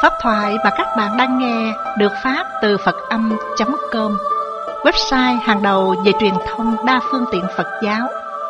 Pháp thoại mà các bạn đang nghe được phát từ Phật-âm.com, website hàng đầu về truyền thông đa phương tiện Phật giáo.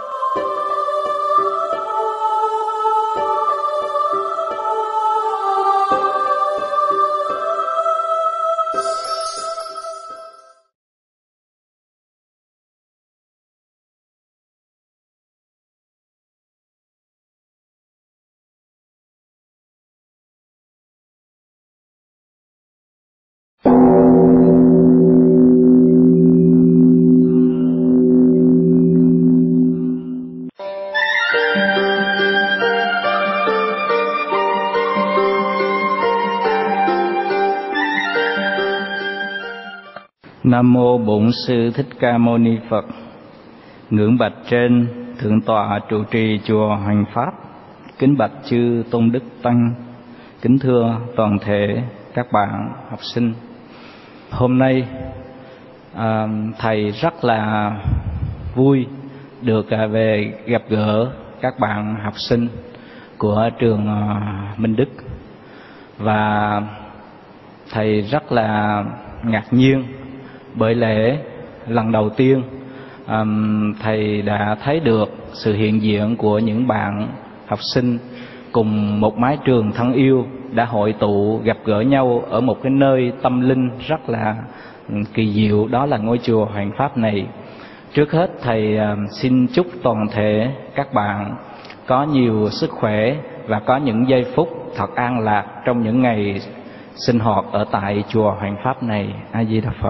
Nam mô Bổn Sư Thích Ca Mâu Ni Phật. Ngưỡng bạch trên thượng tọa trụ trì chùa Hoằng Pháp, kính bạch chư tôn đức tăng, kính thưa toàn thể các bạn học sinh. Hôm nay thầy rất là vui được về gặp gỡ các bạn học sinh của trường Minh Đức, và thầy rất là ngạc nhiên bởi lẽ lần đầu tiên thầy đã thấy được sự hiện diện của những bạn học sinh cùng một mái trường thân yêu đã hội tụ gặp gỡ nhau ở một cái nơi tâm linh rất là kỳ diệu, đó là ngôi chùa Hoằng Pháp này. Trước hết thầy xin chúc toàn thể các bạn có nhiều sức khỏe và có những giây phút thật an lạc trong những ngày sinh hoạt ở tại chùa Hoằng Pháp này. A Di Đà Phật.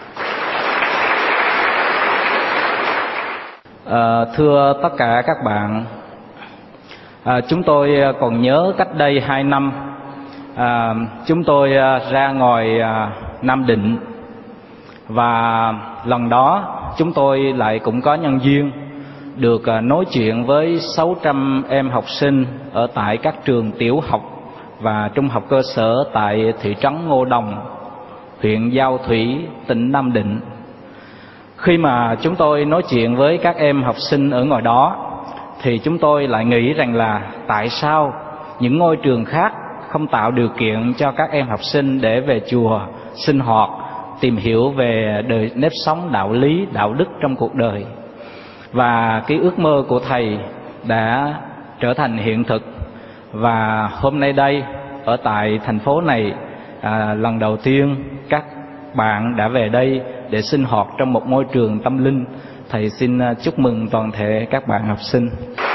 Thưa tất cả các bạn, chúng tôi còn nhớ cách đây 2 năm chúng tôi ra ngoài Nam Định, và lần đó chúng tôi lại cũng có nhân duyên được nói chuyện với 600 em học sinh ở tại các trường tiểu học và trung học cơ sở tại thị trấn Ngô Đồng, huyện Giao Thủy, tỉnh Nam Định. Khi mà chúng tôi nói chuyện với các em học sinh ở ngoài đó thì chúng tôi lại nghĩ rằng là tại sao những ngôi trường khác không tạo điều kiện cho các em học sinh để về chùa sinh hoạt, tìm hiểu về đời nếp sống đạo lý, đạo đức trong cuộc đời. Và cái ước mơ của thầy đã trở thành hiện thực, và hôm nay đây ở tại thành phố này, lần đầu tiên các bạn đã về đây để sinh hoạt trong một môi trường tâm linh. Thầy xin chúc mừng toàn thể các bạn học sinh.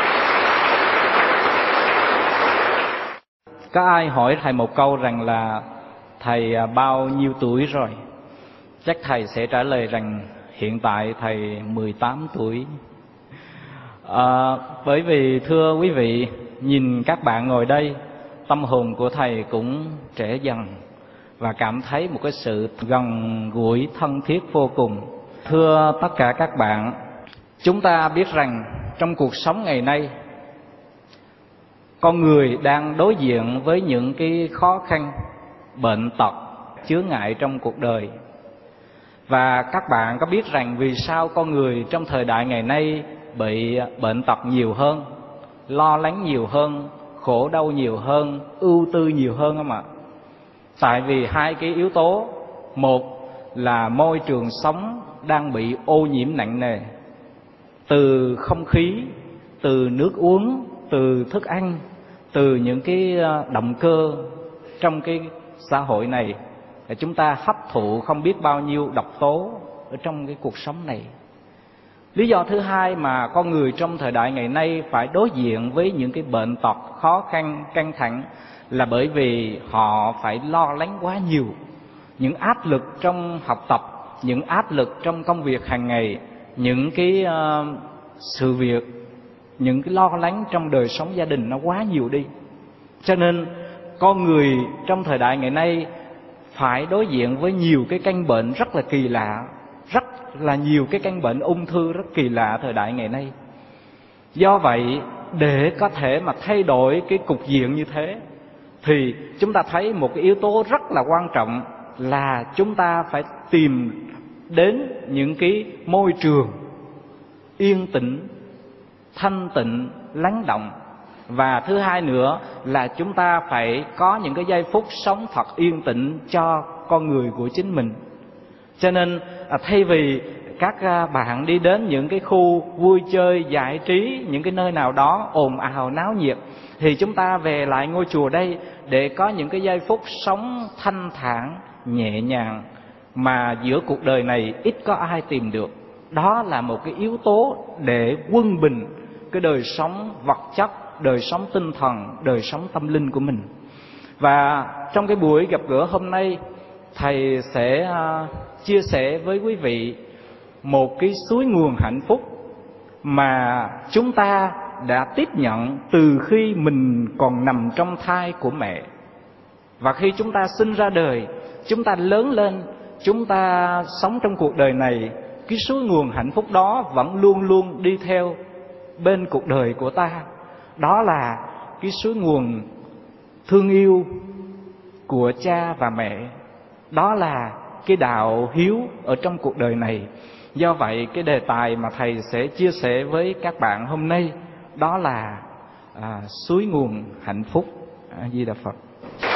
Có ai hỏi thầy một câu rằng là thầy bao nhiêu tuổi rồi? Chắc thầy sẽ trả lời rằng hiện tại thầy 18 tuổi. Bởi vì thưa quý vị, nhìn các bạn ngồi đây, tâm hồn của thầy cũng trẻ dần và cảm thấy một cái sự gần gũi thân thiết vô cùng. Thưa tất cả các bạn, chúng ta biết rằng trong cuộc sống ngày nay, con người đang đối diện với những cái khó khăn, bệnh tật, chướng ngại trong cuộc đời. Và các bạn có biết rằng vì sao con người trong thời đại ngày nay bị bệnh tật nhiều hơn, lo lắng nhiều hơn, khổ đau nhiều hơn, ưu tư nhiều hơn không ạ? Tại vì hai cái yếu tố. Một là môi trường sống đang bị ô nhiễm nặng nề, từ không khí, từ nước uống, từ thức ăn, từ những cái động cơ trong cái xã hội này. Chúng ta hấp thụ không biết bao nhiêu độc tố ở trong cái cuộc sống này. Lý do thứ hai mà con người trong thời đại ngày nay phải đối diện với những cái bệnh tật, khó khăn, căng thẳng là bởi vì họ phải lo lắng quá nhiều. Những áp lực trong học tập, những áp lực trong công việc hàng ngày, những cái sự việc, những cái lo lắng trong đời sống gia đình nó quá nhiều đi. Cho nên con người trong thời đại ngày nay phải đối diện với nhiều cái căn bệnh rất là kỳ lạ, rất là nhiều cái căn bệnh ung thư rất kỳ lạ thời đại ngày nay. Do vậy, để có thể mà thay đổi cái cục diện như thế thì chúng ta thấy một cái yếu tố rất là quan trọng là chúng ta phải tìm đến những cái môi trường yên tĩnh, thanh tịnh, lắng động Và thứ hai nữa là chúng ta phải có những cái giây phút sống thật yên tĩnh cho con người của chính mình. Cho nên thay vì các bạn đi đến những cái khu vui chơi giải trí, những cái nơi nào đó ồn ào náo nhiệt, thì chúng ta về lại ngôi chùa đây để có những cái giây phút sống thanh thản, nhẹ nhàng mà giữa cuộc đời này ít có ai tìm được. Đó là một cái yếu tố để quân bình cái đời sống vật chất, đời sống tinh thần, đời sống tâm linh của mình. Và trong cái buổi gặp gỡ hôm nay, thầy sẽ chia sẻ với quý vị một cái suối nguồn hạnh phúc mà chúng ta đã tiếp nhận từ khi mình còn nằm trong thai của mẹ. Và khi chúng ta sinh ra đời, chúng ta lớn lên, chúng ta sống trong cuộc đời này, cái suối nguồn hạnh phúc đó vẫn luôn luôn đi theo bên cuộc đời của ta. Đó là cái suối nguồn thương yêu của cha và mẹ. Đó là cái đạo hiếu ở trong cuộc đời này. Do vậy cái đề tài mà thầy sẽ chia sẻ với các bạn hôm nay đó là suối nguồn hạnh phúc. A Di Đà Phật.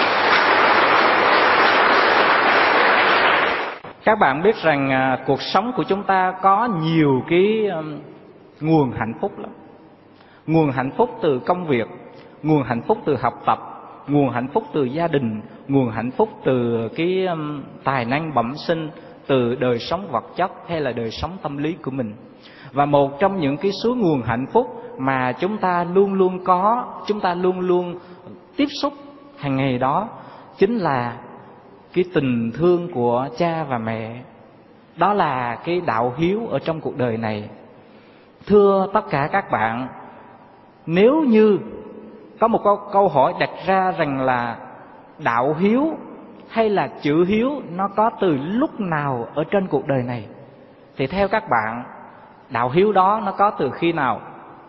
Các bạn biết rằng cuộc sống của chúng ta có nhiều cái nguồn hạnh phúc lắm. Nguồn hạnh phúc từ công việc, nguồn hạnh phúc từ học tập, nguồn hạnh phúc từ gia đình, nguồn hạnh phúc từ cái tài năng bẩm sinh, từ đời sống vật chất hay là đời sống tâm lý của mình. Và một trong những cái suối nguồn hạnh phúc mà chúng ta luôn luôn có, chúng ta luôn luôn tiếp xúc hàng ngày đó chính là cái tình thương của cha và mẹ. Đó là cái đạo hiếu ở trong cuộc đời này. Thưa tất cả các bạn, nếu như có một câu hỏi đặt ra rằng là đạo hiếu hay là chữ hiếu nó có từ lúc nào ở trên cuộc đời này, thì theo các bạn, đạo hiếu đó nó có từ khi nào?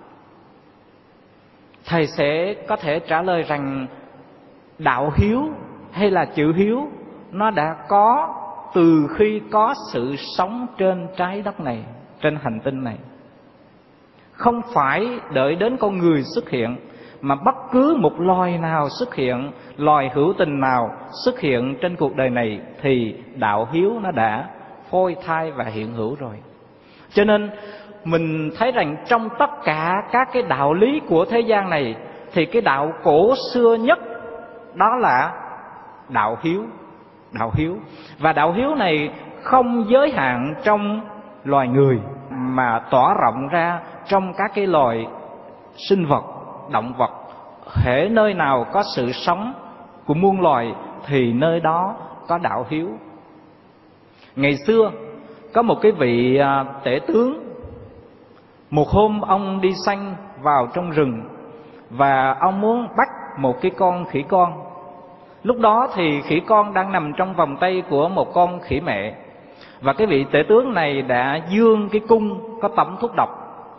Thầy sẽ có thể trả lời rằng đạo hiếu hay là chữ hiếu nó đã có từ khi có sự sống trên trái đất này, trên hành tinh này. Không phải đợi đến con người xuất hiện, mà bất cứ một loài nào xuất hiện, loài hữu tình nào xuất hiện trên cuộc đời này thì đạo hiếu nó đã phôi thai và hiện hữu rồi. Cho nên mình thấy rằng trong tất cả các cái đạo lý của thế gian này thì cái đạo cổ xưa nhất đó là đạo hiếu. Đạo hiếu. Và đạo hiếu này không giới hạn trong loài người mà tỏa rộng ra trong các cái loài sinh vật, động vật. Hễ nơi nào có sự sống của muôn loài thì nơi đó có đạo hiếu. Ngày xưa có một cái vị tể tướng. Một hôm ông đi săn vào trong rừng và ông muốn bắt một cái con khỉ con. Lúc đó thì khỉ con đang nằm trong vòng tay của một con khỉ mẹ. Và cái vị tể tướng này đã giương cái cung có tẩm thuốc độc,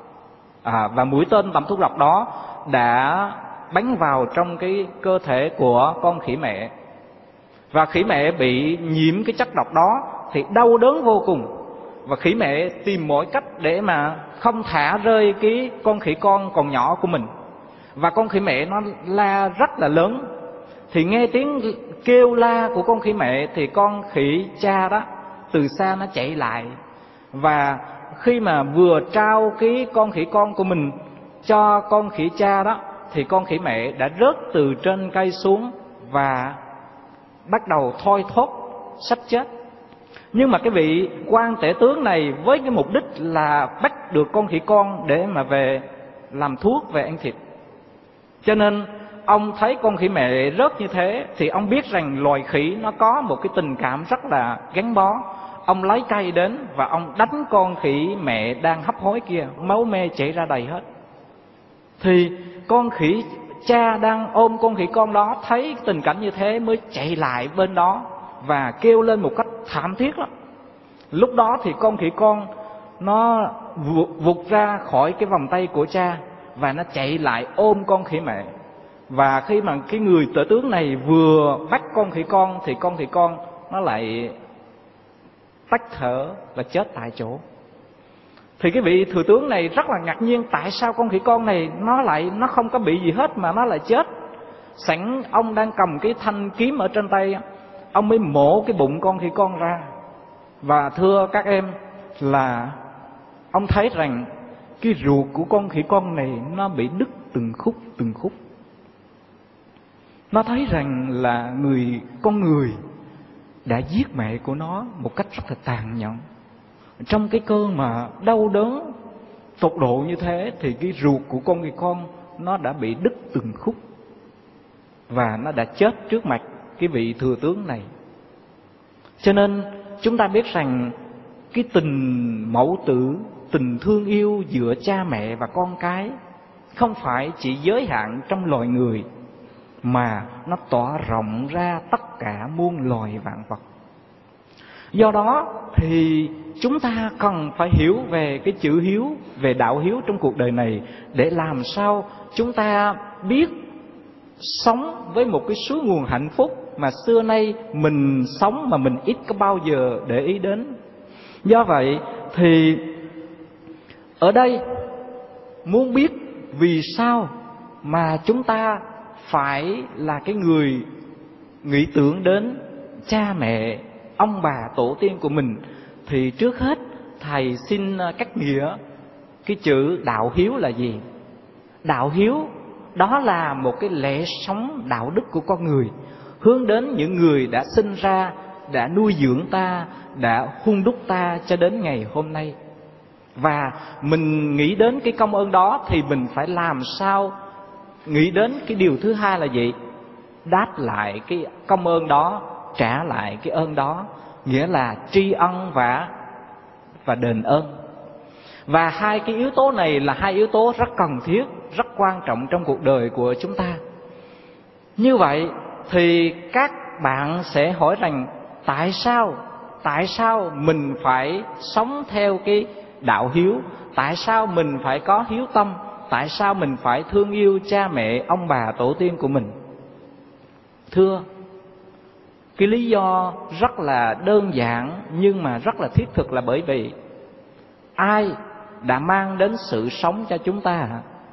và mũi tên tẩm thuốc độc đó đã bắn vào trong cái cơ thể của con khỉ mẹ. Và khỉ mẹ bị nhiễm cái chất độc đó thì đau đớn vô cùng. Và khỉ mẹ tìm mọi cách để mà không thả rơi cái con khỉ con còn nhỏ của mình. Và con khỉ mẹ nó la rất là lớn. Thì nghe tiếng kêu la của con khỉ mẹ thì con khỉ cha đó từ xa nó chạy lại. Và khi mà vừa trao cái con khỉ con của mình cho con khỉ cha đó thì con khỉ mẹ đã rớt từ trên cây xuống và bắt đầu thoi thóp sắp chết. Nhưng mà cái vị quan tể tướng này với cái mục đích là bắt được con khỉ con để mà về làm thuốc, về ăn thịt. Cho nên ông thấy con khỉ mẹ rớt như thế thì ông biết rằng loài khỉ nó có một cái tình cảm rất là gắn bó. Ông lấy cây đến và ông đánh con khỉ mẹ đang hấp hối kia, máu me chảy ra đầy hết. Thì con khỉ cha đang ôm con khỉ con đó thấy tình cảnh như thế mới chạy lại bên đó và kêu lên một cách thảm thiết lắm. Lúc đó thì con khỉ con nó vụt ra khỏi cái vòng tay của cha và nó chạy lại ôm con khỉ mẹ. Và khi mà cái người tể tướng này vừa bắt con khỉ con thì con khỉ con nó lại tắt thở và chết tại chỗ. Thì cái vị thừa tướng này rất là ngạc nhiên, tại sao con khỉ con này nó không có bị gì hết mà nó lại chết. Sẵn ông đang cầm cái thanh kiếm ở trên tay, ông mới mổ cái bụng con khỉ con ra. Và thưa các em là ông thấy rằng cái ruột của con khỉ con này nó bị đứt từng khúc. Nó thấy rằng là con người đã giết mẹ của nó một cách rất là tàn nhẫn. Trong cái cơn mà đau đớn tột độ như thế thì cái ruột của con khỉ con nó đã bị đứt từng khúc, và nó đã chết trước mặt cái vị thừa tướng này. Cho nên chúng ta biết rằng cái tình mẫu tử, tình thương yêu giữa cha mẹ và con cái không phải chỉ giới hạn trong loài người, mà nó tỏa rộng ra tất cả muôn loài vạn vật. Do đó thì chúng ta cần phải hiểu về cái chữ hiếu, về đạo hiếu trong cuộc đời này, để làm sao chúng ta biết sống với một cái suối nguồn hạnh phúc mà xưa nay mình sống mà mình ít có bao giờ để ý đến. Do vậy thì ở đây muốn biết vì sao mà chúng ta phải là cái người nghĩ tưởng đến cha mẹ, ông bà, tổ tiên của mình, thì trước hết thầy xin cắt nghĩa cái chữ đạo hiếu là gì. Đạo hiếu đó là một cái lẽ sống đạo đức của con người, hướng đến những người đã sinh ra, đã nuôi dưỡng ta, đã hun đúc ta cho đến ngày hôm nay. Và mình nghĩ đến cái công ơn đó thì mình phải làm sao nghĩ đến cái điều thứ hai là gì? Đáp lại cái công ơn đó, trả lại cái ơn đó, nghĩa là tri ân và đền ơn. Và hai cái yếu tố này là hai yếu tố rất cần thiết, rất quan trọng trong cuộc đời của chúng ta. Như vậy thì các bạn sẽ hỏi rằng tại sao mình phải sống theo cái đạo hiếu? Tại sao mình phải có hiếu tâm? Tại sao mình phải thương yêu cha mẹ, ông bà, tổ tiên của mình? Thưa, cái lý do rất là đơn giản nhưng mà rất là thiết thực, là bởi vì ai đã mang đến sự sống cho chúng ta?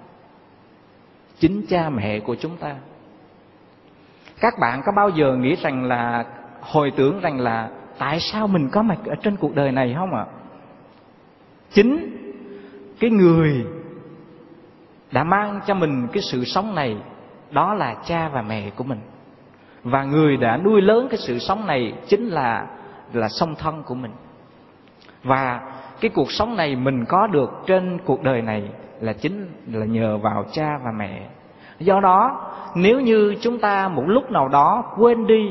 Chính cha mẹ của chúng ta. Các bạn có bao giờ nghĩ rằng là, hồi tưởng rằng là tại sao mình có mặt ở trên cuộc đời này không ạ? Chính cái người đã mang cho mình cái sự sống này, đó là cha và mẹ của mình. Và người đã nuôi lớn cái sự sống này chính là song thân của mình. Và cái cuộc sống này mình có được trên cuộc đời này chính là nhờ vào cha và mẹ. Do đó nếu như chúng ta một lúc nào đó quên đi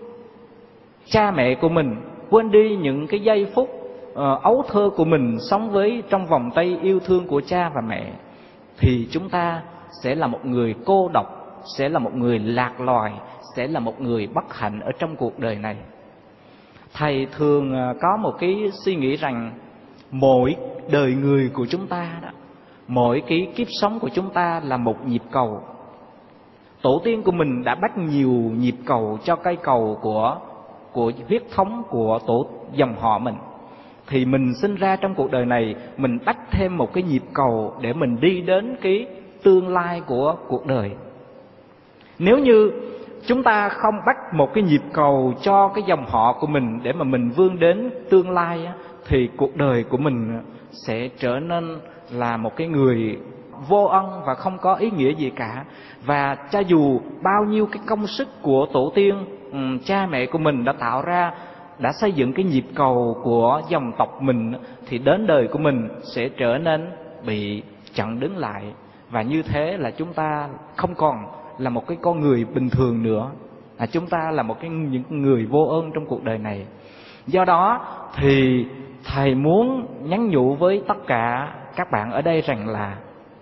cha mẹ của mình, quên đi những cái giây phút ấu thơ của mình sống trong vòng tay yêu thương của cha và mẹ, thì chúng ta sẽ là một người cô độc, sẽ là một người lạc loài, sẽ là một người bất hạnh ở trong cuộc đời này. Thầy thường có một cái suy nghĩ rằng mỗi đời người của chúng ta đó, mỗi cái kiếp sống của chúng ta là một nhịp cầu. Tổ tiên của mình đã bắt nhiều nhịp cầu cho cây cầu của huyết thống của dòng họ mình. Thì mình sinh ra trong cuộc đời này, mình bắt thêm một cái nhịp cầu để mình đi đến cái tương lai của cuộc đời. Nếu như chúng ta không bắt một cái nhịp cầu cho cái dòng họ của mình để mà mình vươn đến tương lai, thì cuộc đời của mình sẽ trở nên là một cái người vô ân và không có ý nghĩa gì cả. Và cho dù bao nhiêu cái công sức của tổ tiên, cha mẹ của mình đã tạo ra, đã xây dựng cái nhịp cầu của dòng tộc mình, thì đến đời của mình sẽ trở nên bị chặn đứng lại. Và như thế là chúng ta không còn là một cái con người bình thường nữa, chúng ta là những người vô ơn trong cuộc đời này. Do đó thì thầy muốn nhắn nhủ với tất cả các bạn ở đây rằng là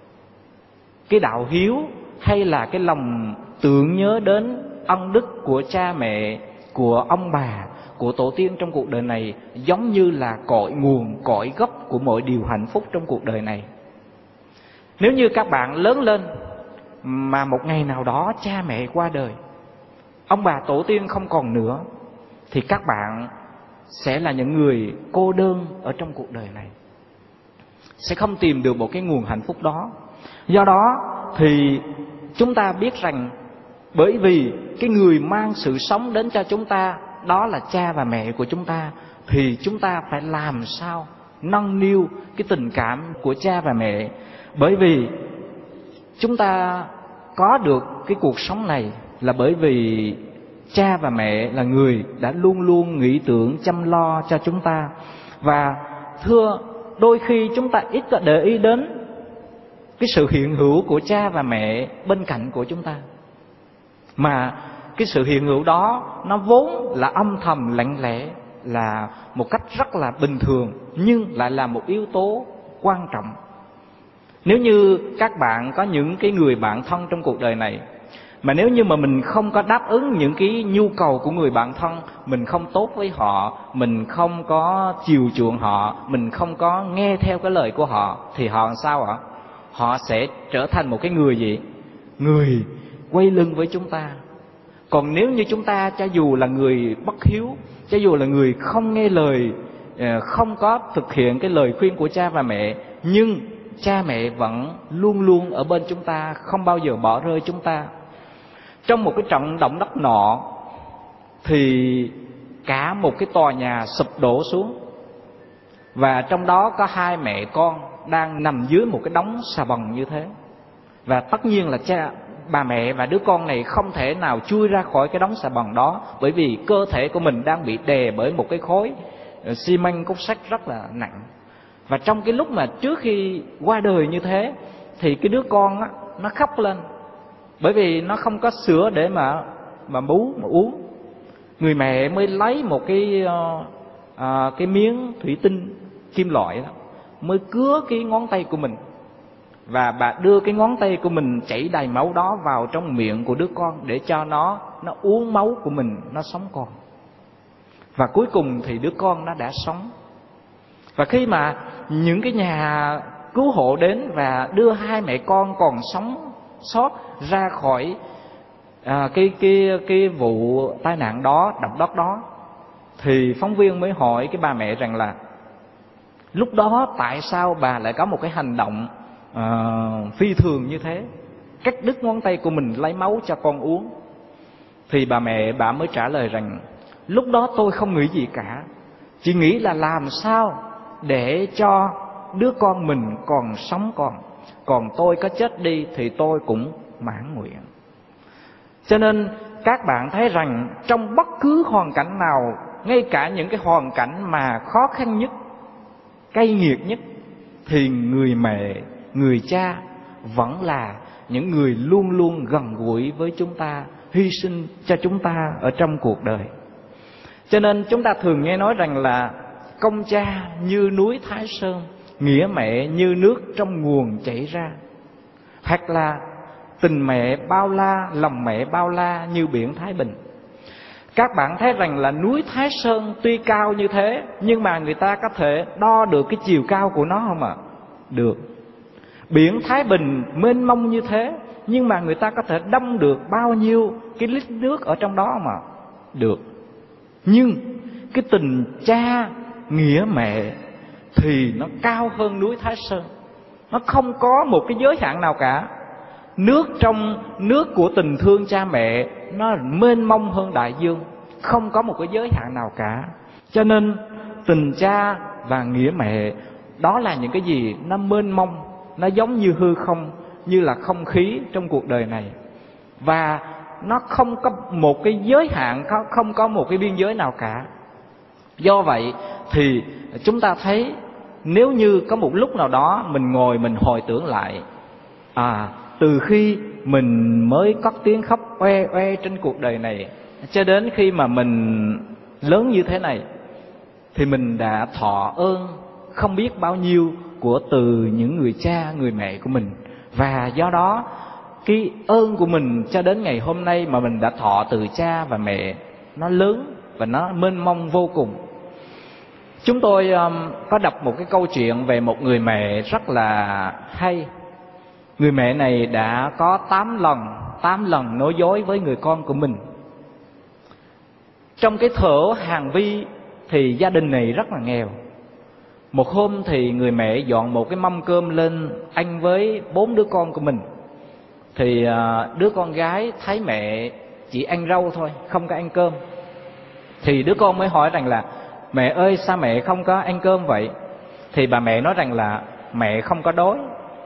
cái đạo hiếu hay là cái lòng tưởng nhớ đến ân đức của cha mẹ, của ông bà, của tổ tiên trong cuộc đời này giống như là cội nguồn, cội gốc của mọi điều hạnh phúc trong cuộc đời này. Nếu như các bạn lớn lên mà một ngày nào đó cha mẹ qua đời, ông bà tổ tiên không còn nữa, thì các bạn sẽ là những người cô đơn ở trong cuộc đời này. sẽ không tìm được một cái nguồn hạnh phúc đó. Do đó thì chúng ta biết rằng bởi vì cái người mang sự sống đến cho chúng ta đó là cha và mẹ của chúng ta, thì chúng ta phải làm sao nâng niu cái tình cảm của cha và mẹ. Bởi vì chúng ta có được cái cuộc sống này là bởi vì cha và mẹ là người đã luôn luôn nghĩ tưởng chăm lo cho chúng ta. Và thưa, đôi khi chúng ta ít có để ý đến cái sự hiện hữu của cha và mẹ bên cạnh của chúng ta, mà cái sự hiện hữu đó nó vốn là âm thầm lặng lẽ, là một cách rất là bình thường, nhưng lại là một yếu tố quan trọng. Nếu như các bạn có những cái người bạn thân trong cuộc đời này, mà nếu như mà mình không có đáp ứng những cái nhu cầu của người bạn thân, mình không tốt với họ, mình không có chiều chuộng họ, mình không có nghe theo cái lời của họ, thì họ làm sao ạ? Họ sẽ trở thành một cái người gì? Người quay lưng với chúng ta. Còn nếu như chúng ta cho dù là người bất hiếu, cho dù là người không nghe lời, không có thực hiện cái lời khuyên của cha và mẹ, nhưng cha mẹ vẫn luôn luôn ở bên chúng ta, không bao giờ bỏ rơi chúng ta. Trong một cái trận động đất nọ thì cả một cái tòa nhà sụp đổ xuống, và trong đó có hai mẹ con đang nằm dưới một cái đống xà bần như thế. Và tất nhiên là bà mẹ và đứa con này không thể nào chui ra khỏi cái đống xà bần đó, bởi vì cơ thể của mình đang bị đè bởi một cái khối xi măng cốt sắt rất là nặng. Và trong cái lúc mà trước khi qua đời như thế thì cái đứa con á, nó khóc lên, bởi vì nó không có sữa để mà bú mà uống. Người mẹ mới lấy một cái miếng thủy tinh kim loại đó, mới cứa cái ngón tay của mình, và bà đưa cái ngón tay của mình chảy đầy máu đó vào trong miệng của đứa con để cho nó uống máu của mình, nó sống còn. Và cuối cùng thì đứa con nó đã sống. Và khi mà những cái nhà cứu hộ đến và đưa hai mẹ con còn sống sót ra khỏi cái vụ tai nạn đó, động đất đó, thì phóng viên mới hỏi cái bà mẹ rằng là lúc đó tại sao bà lại có một cái hành động phi thường như thế, cắt đứt ngón tay của mình lấy máu cho con uống. Thì bà mẹ bà mới trả lời rằng lúc đó tôi không nghĩ gì cả, chỉ nghĩ là làm sao để cho đứa con mình còn sống còn tôi có chết đi thì tôi cũng mãn nguyện. Cho nên các bạn thấy rằng trong bất cứ hoàn cảnh nào, ngay cả những cái hoàn cảnh mà khó khăn nhất, cay nghiệt nhất, thì người mẹ, người cha vẫn là những người luôn luôn gần gũi với chúng ta, hy sinh cho chúng ta ở trong cuộc đời. Cho nên chúng ta thường nghe nói rằng là công cha như núi Thái Sơn, nghĩa mẹ như nước trong nguồn chảy ra. Hoặc là tình mẹ bao la, lòng mẹ bao la như biển Thái Bình. Các bạn thấy rằng là núi Thái Sơn tuy cao như thế, nhưng mà người ta có thể đo được cái chiều cao của nó không ạ? Được. Biển Thái Bình mênh mông như thế, nhưng mà người ta có thể đong được bao nhiêu cái lít nước ở trong đó mà? Được. Nhưng cái tình cha nghĩa mẹ thì nó cao hơn núi Thái Sơn. Nó không có một cái giới hạn nào cả. Nước của tình thương cha mẹ nó mênh mông hơn đại dương, không có một cái giới hạn nào cả. Cho nên tình cha và nghĩa mẹ đó là những cái gì nó mênh mông, nó giống như hư không, như là không khí trong cuộc đời này. Và nó không có một cái giới hạn, không có một cái biên giới nào cả. Do vậy thì chúng ta thấy, nếu như có một lúc nào đó mình ngồi mình hồi tưởng lại, từ khi mình mới cất tiếng khóc oe oe trên cuộc đời này cho đến khi mà mình lớn như thế này, thì mình đã thọ ơn không biết bao nhiêu của từ những người cha, người mẹ của mình. Và do đó cái ơn của mình cho đến ngày hôm nay mà mình đã thọ từ cha và mẹ, nó lớn và nó mênh mông vô cùng. Chúng tôi có đọc một cái câu chuyện về một người mẹ rất là hay. Người mẹ này đã có 8 lần nói dối với người con của mình. Trong cái thuở Hàn Vi thì gia đình này rất là nghèo. Một hôm thì người mẹ dọn một cái mâm cơm lên ăn với 4 đứa con của mình. Thì đứa con gái thấy mẹ chỉ ăn rau thôi, không có ăn cơm. Thì đứa con mới hỏi rằng là: mẹ ơi, sao mẹ không có ăn cơm vậy? Thì bà mẹ nói rằng là mẹ không có đói.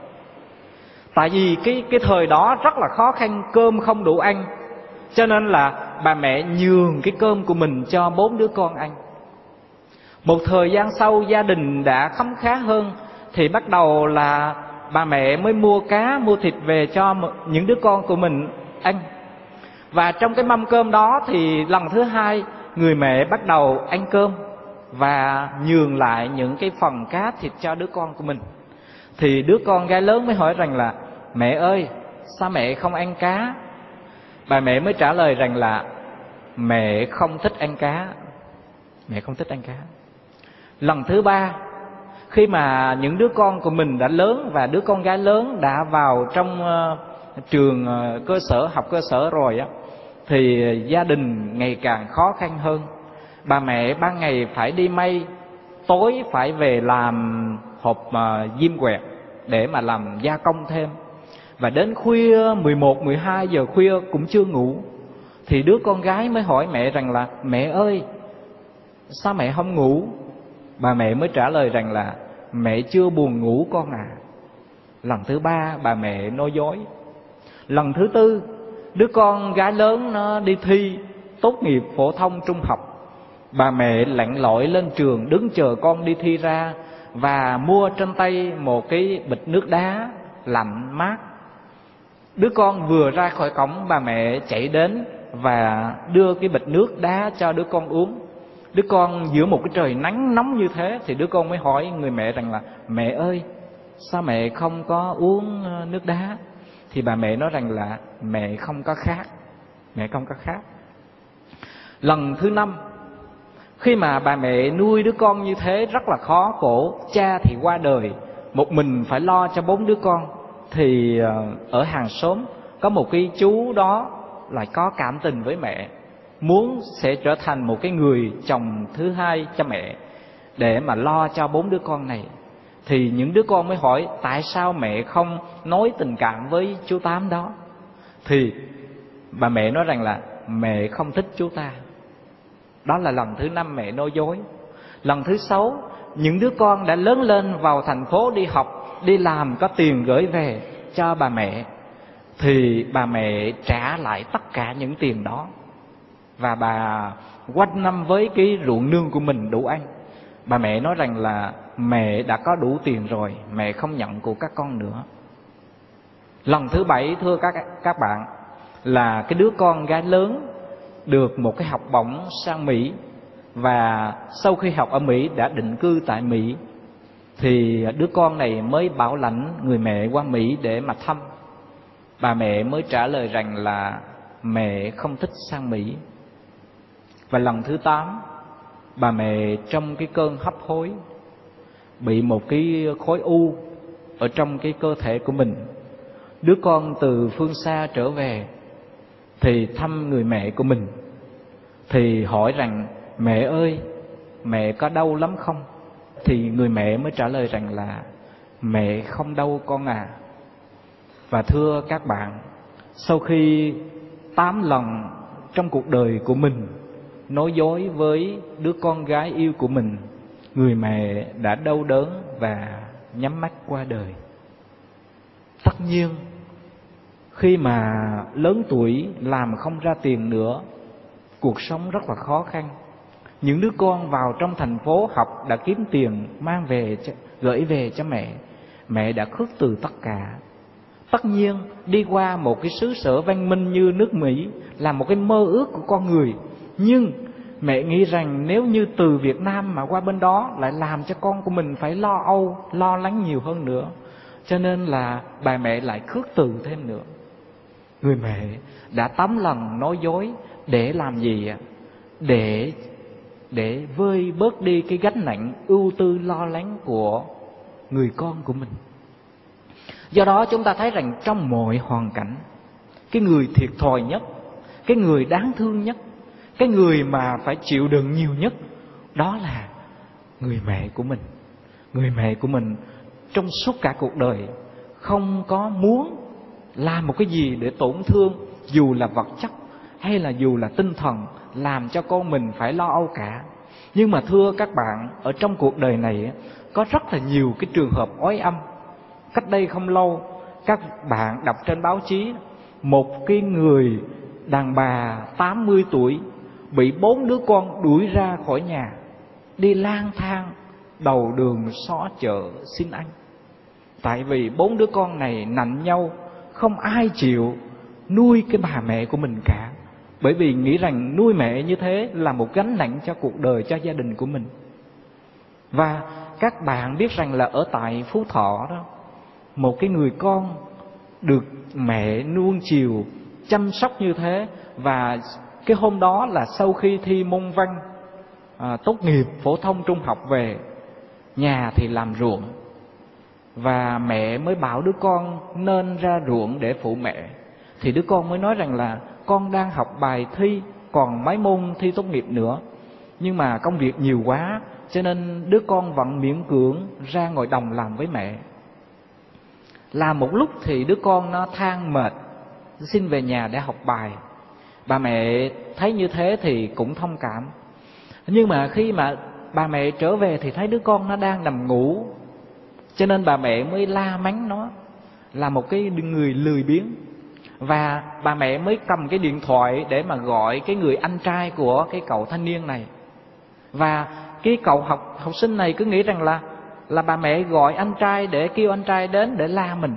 Tại vì cái thời đó rất là khó khăn, cơm không đủ ăn, cho nên là bà mẹ nhường cái cơm của mình cho 4 đứa con ăn. Một thời gian sau, gia đình đã khấm khá hơn, thì bắt đầu là bà mẹ mới mua cá, mua thịt về cho những đứa con của mình ăn. Và trong cái mâm cơm đó thì lần thứ hai, người mẹ bắt đầu ăn cơm và nhường lại những cái phần cá thịt cho đứa con của mình. Thì đứa con gái lớn mới hỏi rằng là: mẹ ơi, sao mẹ không ăn cá? Bà mẹ mới trả lời rằng là mẹ không thích ăn cá. Mẹ không thích ăn cá. Lần thứ ba, khi mà những đứa con của mình đã lớn và đứa con gái lớn đã vào trong trường cơ sở, học cơ sở rồi á, thì gia đình ngày càng khó khăn hơn. Bà mẹ ban ngày phải đi may, tối phải về làm hộp diêm quẹt để mà làm gia công thêm. Và đến khuya 11, 12 giờ khuya cũng chưa ngủ. Thì đứa con gái mới hỏi mẹ rằng là: mẹ ơi, sao mẹ không ngủ? Bà mẹ mới trả lời rằng là mẹ chưa buồn ngủ con à. Lần thứ ba bà mẹ nói dối. Lần thứ tư, đứa con gái lớn nó đi thi tốt nghiệp phổ thông trung học. Bà mẹ lặn lội lên trường đứng chờ con đi thi ra, và mua trên tay một cái bịch nước đá lạnh mát. Đứa con vừa ra khỏi cổng, bà mẹ chạy đến và đưa cái bịch nước đá cho đứa con uống. Đứa con giữa một cái trời nắng nóng như thế thì đứa con mới hỏi người mẹ rằng là: mẹ ơi, sao mẹ không có uống nước đá? Thì bà mẹ nói rằng là mẹ không có khát. Mẹ không có khát. Lần thứ năm, khi mà bà mẹ nuôi đứa con như thế rất là khó khổ, cha thì qua đời, một mình phải lo cho 4 đứa con. Thì ở hàng xóm có một cái chú đó lại có cảm tình với mẹ, muốn sẽ trở thành một cái người chồng thứ hai cho mẹ để mà lo cho 4 đứa con này. Thì những đứa con mới hỏi: tại sao mẹ không nói tình cảm với chú Tám đó? Thì bà mẹ nói rằng là mẹ không thích chú ta. Đó là lần thứ 5 mẹ nói dối. Lần thứ 6, những đứa con đã lớn lên vào thành phố đi học, đi làm, có tiền gửi về cho bà mẹ. Thì bà mẹ trả lại tất cả những tiền đó. Và bà quanh năm với cái ruộng nương của mình đủ ăn. Bà mẹ nói rằng là mẹ đã có đủ tiền rồi, mẹ không nhận của các con nữa. Lần thứ 7, thưa các bạn, là cái đứa con gái lớn được một cái học bổng sang Mỹ. Và sau khi học ở Mỹ đã định cư tại Mỹ. Thì đứa con này mới bảo lãnh người mẹ qua Mỹ để mà thăm. Bà mẹ mới trả lời rằng là mẹ không thích sang Mỹ. Và lần thứ 8, bà mẹ trong cái cơn hấp hối bị một cái khối u ở trong cái cơ thể của mình. Đứa con từ phương xa trở về thì thăm người mẹ của mình, thì hỏi rằng: mẹ ơi, mẹ có đau lắm không? Thì người mẹ mới trả lời rằng là mẹ không đau con à. Và thưa các bạn, sau khi 8 lần trong cuộc đời của mình nói dối với đứa con gái yêu của mình, người mẹ đã đau đớn và nhắm mắt qua đời. Tất nhiên, khi mà lớn tuổi làm không ra tiền nữa, cuộc sống rất là khó khăn. Những đứa con vào trong thành phố học đã kiếm tiền mang về gửi về cho mẹ. Mẹ đã khước từ tất cả. Tất nhiên đi qua một cái xứ sở văn minh như nước Mỹ là một cái mơ ước của con người. Nhưng mẹ nghĩ rằng nếu như từ Việt Nam mà qua bên đó lại làm cho con của mình phải lo âu, lo lắng nhiều hơn nữa. Cho nên là bà mẹ lại khước từ thêm nữa. Người mẹ đã 8 lần nói dối để làm gì ạ? Để vơi bớt đi cái gánh nặng ưu tư lo lắng của người con của mình. Do đó chúng ta thấy rằng trong mọi hoàn cảnh, cái người thiệt thòi nhất, cái người đáng thương nhất, cái người mà phải chịu đựng nhiều nhất, đó là người mẹ của mình. người mẹ của mình trong suốt cả cuộc đời không có muốn làm một cái gì để tổn thương, dù là vật chất hay là dù là tinh thần, làm cho con mình phải lo âu cả. Nhưng mà thưa các bạn, ở trong cuộc đời này có rất là nhiều cái trường hợp oái âm. Cách đây không lâu, các bạn đọc trên báo chí, một cái người đàn bà 80 tuổi bị 4 đứa con đuổi ra khỏi nhà, đi lang thang đầu đường xó chợ xin ăn. Tại vì 4 đứa con này nạnh nhau, không ai chịu nuôi cái bà mẹ của mình cả, bởi vì nghĩ rằng nuôi mẹ như thế là một gánh nặng cho cuộc đời, cho gia đình của mình. Và các bạn biết rằng là ở tại Phú Thọ đó, một cái người con được mẹ nuông chiều, chăm sóc như thế. Và cái hôm đó là sau khi thi môn văn tốt nghiệp phổ thông trung học về, nhà thì làm ruộng, và mẹ mới bảo đứa con nên ra ruộng để phụ mẹ. Thì đứa con mới nói rằng là con đang học bài thi, còn mấy môn thi tốt nghiệp nữa, nhưng mà công việc nhiều quá, cho nên đứa con vẫn miễn cưỡng ra ngoài đồng làm với mẹ. Làm một lúc thì đứa con nó than mệt, xin về nhà để học bài. Bà mẹ thấy như thế thì cũng thông cảm. Nhưng mà khi mà bà mẹ trở về thì thấy đứa con nó đang nằm ngủ, cho nên bà mẹ mới la mắng nó là một cái người lười biếng. Và bà mẹ mới cầm cái điện thoại để mà gọi cái người anh trai của cái cậu thanh niên này. Và cái cậu học sinh này cứ nghĩ rằng là bà mẹ gọi anh trai để kêu anh trai đến để la mình.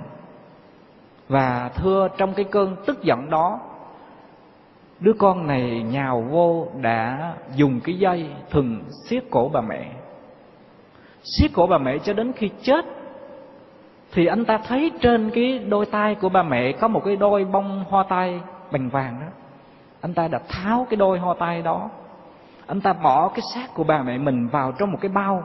Và thưa, trong cái cơn tức giận đó, đứa con này nhào vô đã dùng cái dây thừng siết cổ bà mẹ. Siết cổ bà mẹ cho đến khi chết. Thì anh ta thấy trên cái đôi tay của bà mẹ có một cái đôi bông hoa tai bằng vàng đó. Anh ta đã tháo cái đôi hoa tai đó, anh ta bỏ cái xác của bà mẹ mình vào trong một cái bao,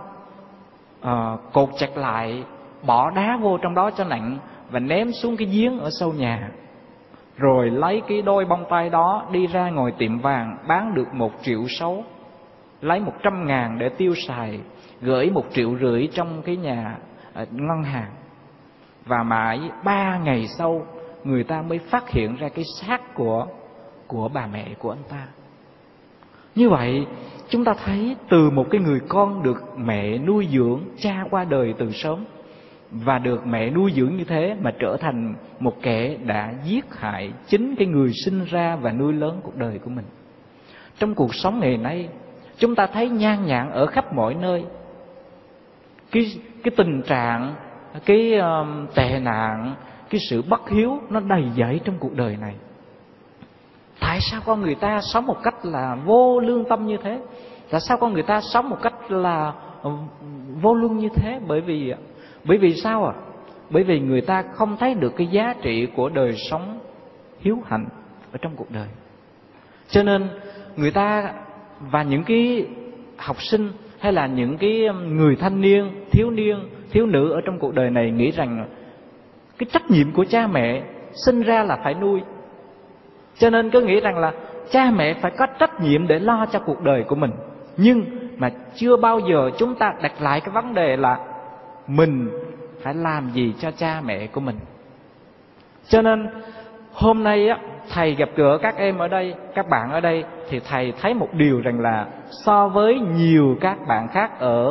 cột chặt lại, bỏ đá vô trong đó cho nặng, và ném xuống cái giếng ở sau nhà. Rồi lấy cái đôi bông tai đó đi ra ngoài tiệm vàng bán được 1,6 triệu, lấy 100.000 để tiêu xài, gửi 1,5 triệu trong cái nhà ngân hàng. Và mãi 3 ngày sau, người ta mới phát hiện ra cái xác của bà mẹ của anh ta. Như vậy, chúng ta thấy từ một cái người con được mẹ nuôi dưỡng, cha qua đời từ sớm, và được mẹ nuôi dưỡng như thế mà trở thành một kẻ đã giết hại chính cái người sinh ra và nuôi lớn cuộc đời của mình. Trong cuộc sống ngày nay, chúng ta thấy nhan nhản ở khắp mọi nơi. Cái tình trạng, cái tệ nạn, cái sự bất hiếu nó đầy dẫy trong cuộc đời này. Tại sao con người ta sống một cách là vô lương tâm như thế? Tại sao con người ta sống một cách là vô luân như thế? Bởi vì sao ạ? Bởi vì người ta không thấy được cái giá trị của đời sống hiếu hạnh ở trong cuộc đời. Cho nên người ta và những cái học sinh hay là những cái người thanh niên, thiếu nữ ở trong cuộc đời này nghĩ rằng cái trách nhiệm của cha mẹ sinh ra là phải nuôi. Cho nên cứ nghĩ rằng là cha mẹ phải có trách nhiệm để lo cho cuộc đời của mình. Nhưng mà chưa bao giờ chúng ta đặt lại cái vấn đề là mình phải làm gì cho cha mẹ của mình. Cho nên hôm nay á, thầy gặp gỡ các em ở đây, các bạn ở đây, thì thầy thấy một điều rằng là so với nhiều các bạn khác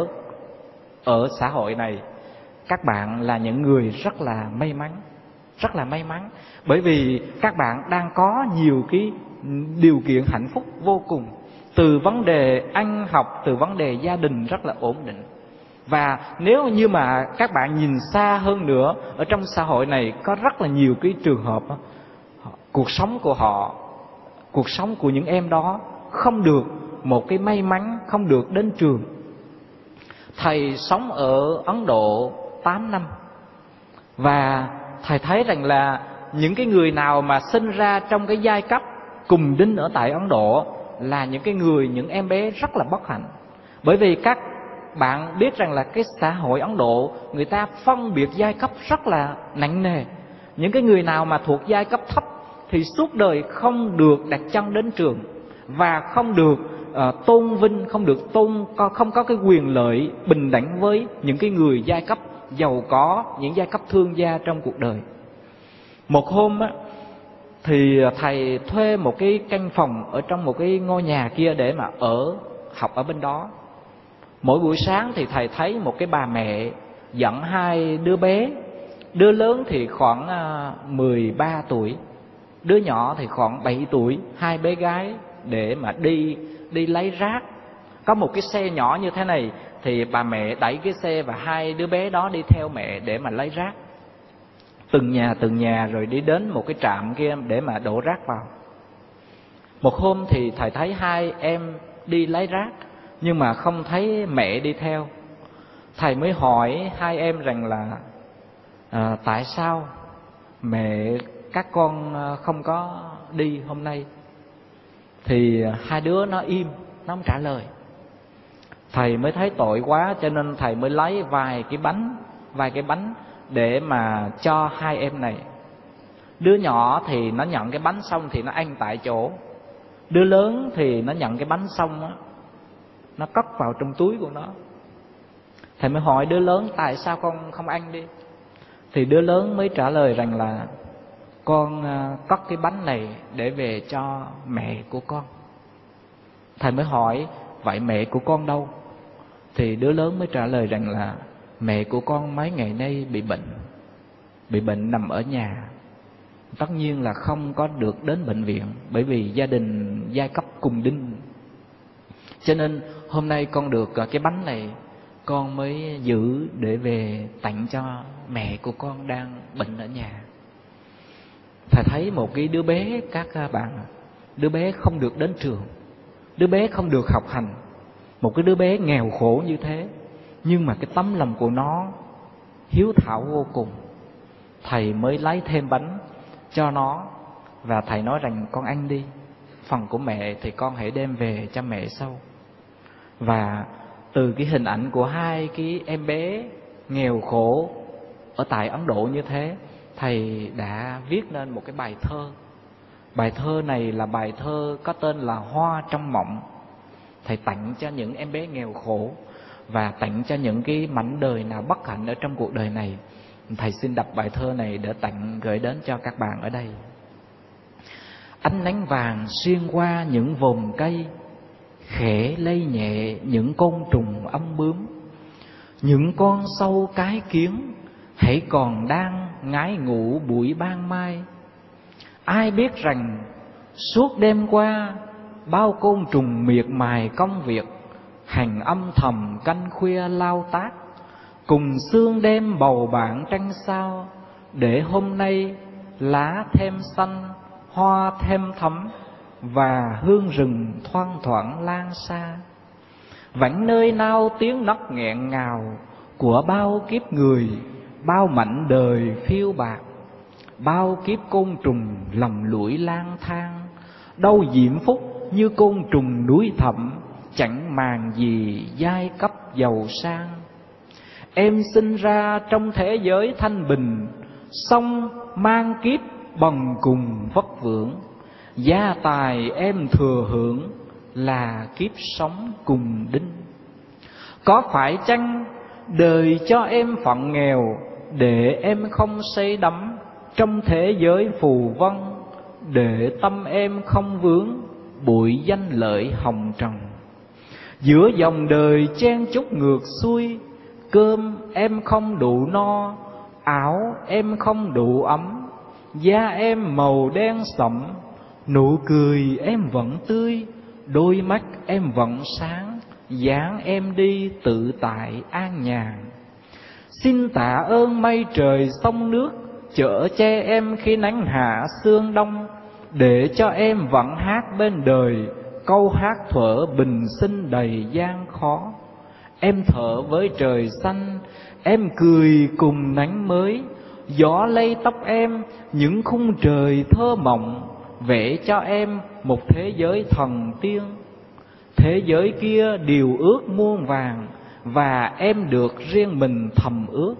ở xã hội này, các bạn là những người rất là may mắn. Rất là may mắn. Bởi vì các bạn đang có nhiều cái điều kiện hạnh phúc vô cùng. Từ vấn đề ăn học, từ vấn đề gia đình rất là ổn định. Và nếu như mà các bạn nhìn xa hơn nữa, ở trong xã hội này có rất là nhiều cái trường hợp cuộc sống của họ, cuộc sống của những em đó không được một cái may mắn, không được đến trường. Thầy sống ở Ấn Độ 8 năm, và thầy thấy rằng là những cái người nào mà sinh ra trong cái giai cấp cùng đinh ở tại Ấn Độ là những em bé rất là bất hạnh. Bởi vì các bạn biết rằng là cái xã hội Ấn Độ, người ta phân biệt giai cấp rất là nặng nề. Những cái người nào mà thuộc giai cấp thấp thì suốt đời không được đặt chân đến trường, và không được tôn vinh, không có cái quyền lợi bình đẳng với những cái người giai cấp giàu có, những giai cấp thương gia trong cuộc đời. Một hôm á, thì thầy thuê một cái căn phòng ở trong một cái ngôi nhà kia để mà học ở bên đó. Mỗi buổi sáng thì thầy thấy một cái bà mẹ dẫn hai đứa bé, đứa lớn thì khoảng 13 tuổi, đứa nhỏ thì khoảng 7 tuổi, hai bé gái để mà đi lấy rác. Có một cái xe nhỏ như thế này thì bà mẹ đẩy cái xe và hai đứa bé đó đi theo mẹ để mà lấy rác. Từng nhà rồi đi đến một cái trạm kia để mà đổ rác vào. Một hôm thì thầy thấy hai em đi lấy rác nhưng mà không thấy mẹ đi theo. Thầy mới hỏi hai em rằng là tại sao mẹ các con không có đi hôm nay? Thì hai đứa nó im, nó không trả lời. Thầy mới thấy tội quá cho nên thầy mới lấy vài cái bánh để mà cho hai em này. Đứa nhỏ thì nó nhận cái bánh xong thì nó ăn tại chỗ. Đứa lớn thì nó nhận cái bánh xong á, nó cất vào trong túi của nó. Thầy mới hỏi đứa lớn tại sao con không ăn đi? Thì đứa lớn mới trả lời rằng là con cất cái bánh này để về cho mẹ của con. Thầy mới hỏi vậy mẹ của con đâu? Thì đứa lớn mới trả lời rằng là mẹ của con mấy ngày nay bị bệnh nằm ở nhà. Tất nhiên là không có được đến bệnh viện, bởi vì gia đình giai cấp cùng đinh. Cho nên hôm nay con được cái bánh này, con mới giữ để về tặng cho mẹ của con đang bệnh ở nhà. Thầy thấy một cái đứa bé, các bạn, đứa bé không được đến trường, đứa bé không được học hành, một cái đứa bé nghèo khổ như thế, nhưng mà cái tấm lòng của nó hiếu thảo vô cùng. Thầy mới lấy thêm bánh cho nó và thầy nói rằng con ăn đi, phần của mẹ thì con hãy đem về cho mẹ sau. Và từ cái hình ảnh của hai cái em bé nghèo khổ ở tại Ấn Độ như thế, thầy đã viết nên một cái bài thơ. Bài thơ này là bài thơ có tên là Hoa trong mộng. Thầy tặng cho những em bé nghèo khổ và tặng cho những cái mảnh đời nào bất hạnh ở trong cuộc đời này. Thầy xin đọc bài thơ này để gửi đến cho các bạn ở đây. Ánh nắng vàng xuyên qua những vòm cây, khẽ lay nhẹ những côn trùng ong bướm. Những con sâu cái kiến hãy còn đang ngái ngủ buổi ban mai. Ai biết rằng suốt đêm qua bao côn trùng miệt mài công việc, hành âm thầm canh khuya lao tác, cùng sương đêm bầu bạn trăng sao, để hôm nay lá thêm xanh, hoa thêm thắm, và hương rừng thoang thoảng lan xa. Vẫn nơi nào tiếng nấc nghẹn ngào của bao kiếp người, bao mảnh đời phiêu bạc, bao kiếp côn trùng lầm lũi lang thang, đâu diễm phúc như côn trùng núi thẳm, chẳng màng gì giai cấp giàu sang. Em sinh ra trong thế giới thanh bình, song mang kiếp bần cùng vất vưởng. Gia tài em thừa hưởng là kiếp sống cùng đinh. Có phải chăng đời cho em phận nghèo, để em không say đắm trong thế giới phù vân, để tâm em không vướng bụi danh lợi hồng trần. Giữa dòng đời chen chúc ngược xuôi, cơm em không đủ no, áo em không đủ ấm, da em màu đen sẫm, nụ cười em vẫn tươi, đôi mắt em vẫn sáng, dáng em đi tự tại an nhàn. Xin tạ ơn mây trời sông nước, chở che em khi nắng hạ sương đông, để cho em vẫn hát bên đời câu hát thuở bình sinh đầy gian khó. Em thở với trời xanh, em cười cùng nắng mới, gió lay tóc em những khung trời thơ mộng, vẽ cho em một thế giới thần tiên. Thế giới kia điều ước muôn vàng, và em được riêng mình thầm ước.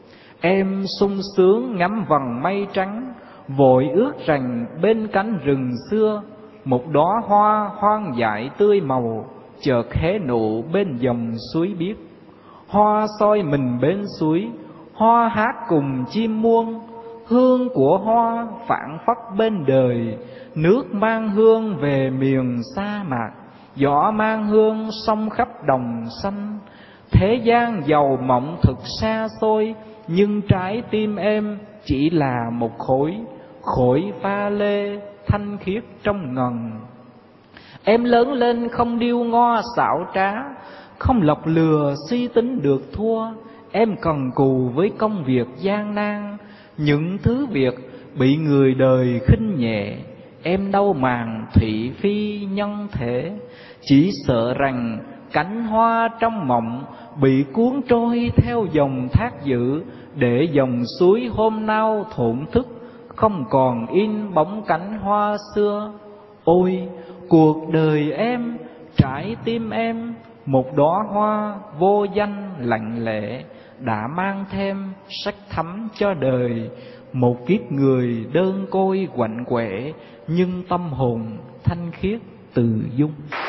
Em sung sướng ngắm vầng mây trắng, vội ước rằng bên cánh rừng xưa, một đóa hoa hoang dại tươi màu, chợt hé nụ bên dòng suối biếc. Hoa soi mình bên suối, hoa hát cùng chim muông, hương của hoa phảng phất bên đời. Nước mang hương về miền sa mạc, gió mang hương sông khắp đồng xanh. Thế gian giàu mộng thực xa xôi, nhưng trái tim em chỉ là một khối pha lê thanh khiết trong ngần. Em lớn lên không điêu ngoa xảo trá, không lọc lừa suy tính được thua. Em cần cù với công việc gian nan, những thứ việc bị người đời khinh nhẹ. Em đâu màng thị phi nhân thể, chỉ sợ rằng cánh hoa trong mộng bị cuốn trôi theo dòng thác dữ, để dòng suối hôm nào thổn thức không còn in bóng cánh hoa xưa. Ôi cuộc đời em, trái tim em, một đóa hoa vô danh lặng lẽ, đã mang thêm sắc thắm cho đời. Một kiếp người đơn côi quạnh quẻ, nhưng tâm hồn thanh khiết từ dung.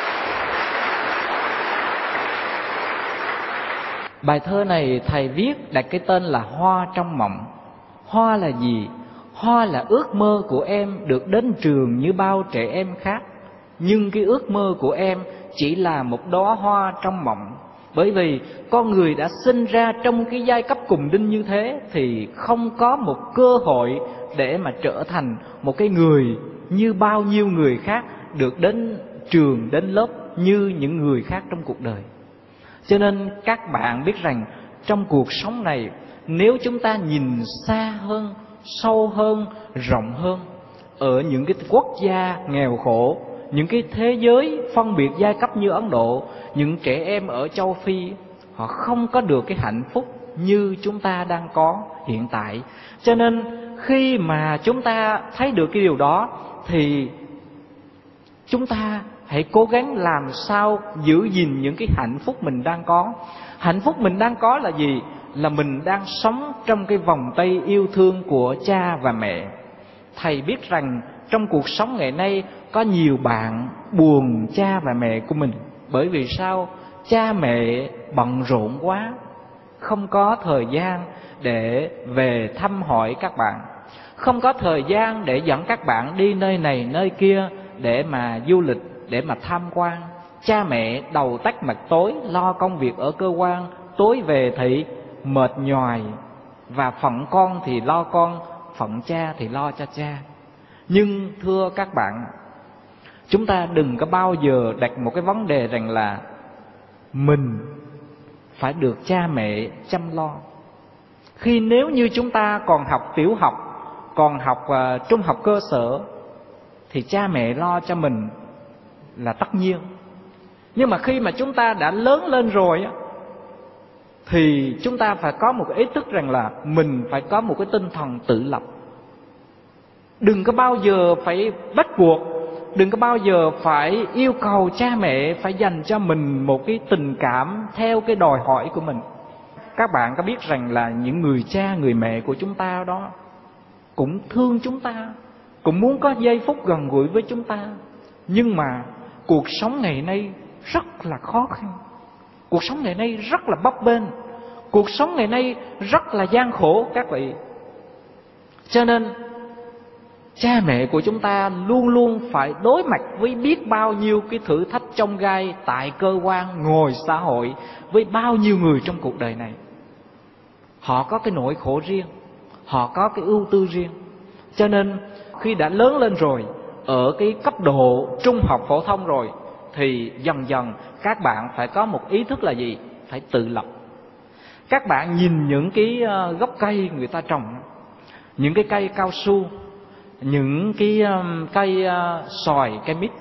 Bài thơ này thầy viết đặt cái tên là Hoa trong mộng. Hoa là gì? Hoa là ước mơ của em được đến trường như bao trẻ em khác. Nhưng cái ước mơ của em chỉ là một đóa hoa trong mộng. Bởi vì con người đã sinh ra trong cái giai cấp cùng đinh như thế, thì không có một cơ hội để mà trở thành một cái người như bao nhiêu người khác, được đến trường, đến lớp như những người khác trong cuộc đời. Cho nên các bạn biết rằng trong cuộc sống này, nếu chúng ta nhìn xa hơn, sâu hơn, rộng hơn, ở những cái quốc gia nghèo khổ, những cái thế giới phân biệt giai cấp như Ấn Độ, những trẻ em ở châu Phi, họ không có được cái hạnh phúc như chúng ta đang có hiện tại. Cho nên khi mà chúng ta thấy được cái điều đó, thì chúng ta hãy cố gắng làm sao giữ gìn những cái hạnh phúc mình đang có. Hạnh phúc mình đang có là gì? Là mình đang sống trong cái vòng tay yêu thương của cha và mẹ. Thầy biết rằng trong cuộc sống ngày nay có nhiều bạn buồn cha và mẹ của mình. Bởi vì sao? Cha mẹ bận rộn quá, không có thời gian để về thăm hỏi các bạn, không có thời gian để dẫn các bạn đi nơi này nơi kia để mà du lịch, để mà tham quan. Cha mẹ đầu tắt mặt tối lo công việc ở cơ quan, tối về thì mệt nhoài, và phận con thì lo con, phận cha thì lo cho cha. Nhưng thưa các bạn, chúng ta đừng có bao giờ đặt một cái vấn đề rằng là mình phải được cha mẹ chăm lo. Khi nếu như chúng ta còn học tiểu học, còn học trung học cơ sở, thì cha mẹ lo cho mình là tất nhiên. Nhưng mà khi mà chúng ta đã lớn lên rồi á, thì chúng ta phải có một ý thức rằng là mình phải có một cái tinh thần tự lập. Đừng có bao giờ phải bắt buộc, đừng có bao giờ phải yêu cầu cha mẹ phải dành cho mình một cái tình cảm theo cái đòi hỏi của mình. Các bạn có biết rằng là những người cha, người mẹ của chúng ta đó cũng thương chúng ta, cũng muốn có giây phút gần gũi với chúng ta. Nhưng mà cuộc sống ngày nay rất là khó khăn, cuộc sống ngày nay rất là bấp bênh, cuộc sống ngày nay rất là gian khổ các vị. Cho nên cha mẹ của chúng ta luôn luôn phải đối mặt với biết bao nhiêu cái thử thách chông gai tại cơ quan, ngoài xã hội, với bao nhiêu người trong cuộc đời này. Họ có cái nỗi khổ riêng, họ có cái ưu tư riêng. Cho nên khi đã lớn lên rồi, ở cái cấp độ trung học phổ thông rồi, thì dần dần các bạn phải có một ý thức là gì? Phải tự lập. Các bạn nhìn những cái gốc cây người ta trồng, những cái cây cao su, những cái cây xoài, cây mít.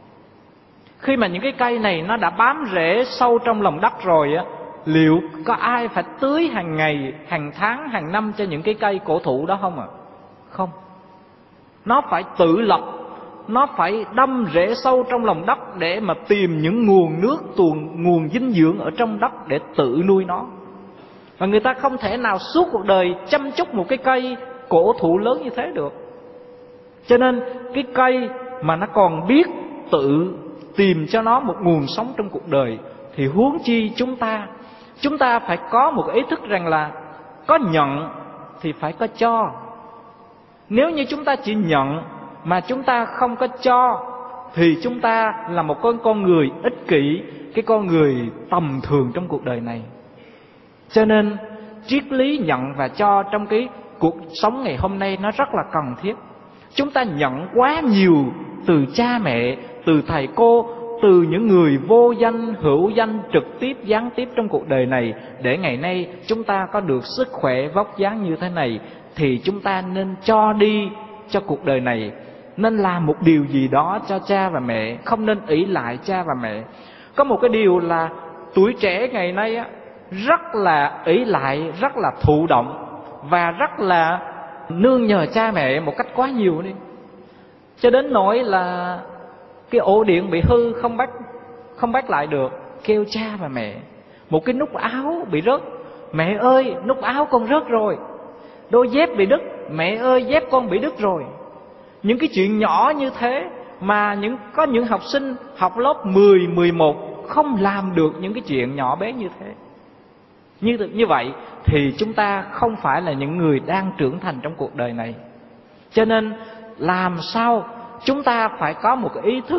Khi mà những cái cây này nó đã bám rễ sâu trong lòng đất rồi á, liệu có ai phải tưới hàng ngày, hàng tháng, hàng năm cho những cái cây cổ thụ đó không ạ? Không. Nó phải tự lập, nó phải đâm rễ sâu trong lòng đất để mà tìm những nguồn nước, nguồn dinh dưỡng ở trong đất để tự nuôi nó. Và người ta không thể nào suốt cuộc đời chăm chút một cái cây cổ thụ lớn như thế được. Cho nên cái cây mà nó còn biết tự tìm cho nó một nguồn sống trong cuộc đời, thì huống chi chúng ta phải có một ý thức rằng là có nhận thì phải có cho. Nếu như chúng ta chỉ nhận mà chúng ta không có cho, thì chúng ta là một con người ích kỷ, cái con người tầm thường trong cuộc đời này. Cho nên triết lý nhận và cho trong cái cuộc sống ngày hôm nay nó rất là cần thiết. Chúng ta nhận quá nhiều từ cha mẹ, từ thầy cô, từ những người vô danh, hữu danh, trực tiếp, gián tiếp trong cuộc đời này, để ngày nay chúng ta có được sức khỏe, vóc dáng như thế này, thì chúng ta nên cho đi cho cuộc đời này, nên làm một điều gì đó cho cha và mẹ, không nên ỷ lại cha và mẹ. Có một cái điều là tuổi trẻ ngày nay á, rất là ỷ lại, rất là thụ động, và rất là nương nhờ cha mẹ một cách quá nhiều đi, cho đến nỗi là cái ổ điện bị hư không bắt lại được, kêu cha và mẹ. Một cái nút áo bị rớt, mẹ ơi nút áo con rớt rồi. Đôi dép bị đứt, mẹ ơi dép con bị đứt rồi. Những cái chuyện nhỏ như thế mà có những học sinh học lớp 10, 11 không làm được những cái chuyện nhỏ bé như thế. Như vậy thì chúng ta không phải là những người đang trưởng thành trong cuộc đời này. Cho nên làm sao chúng ta phải có một cái ý thức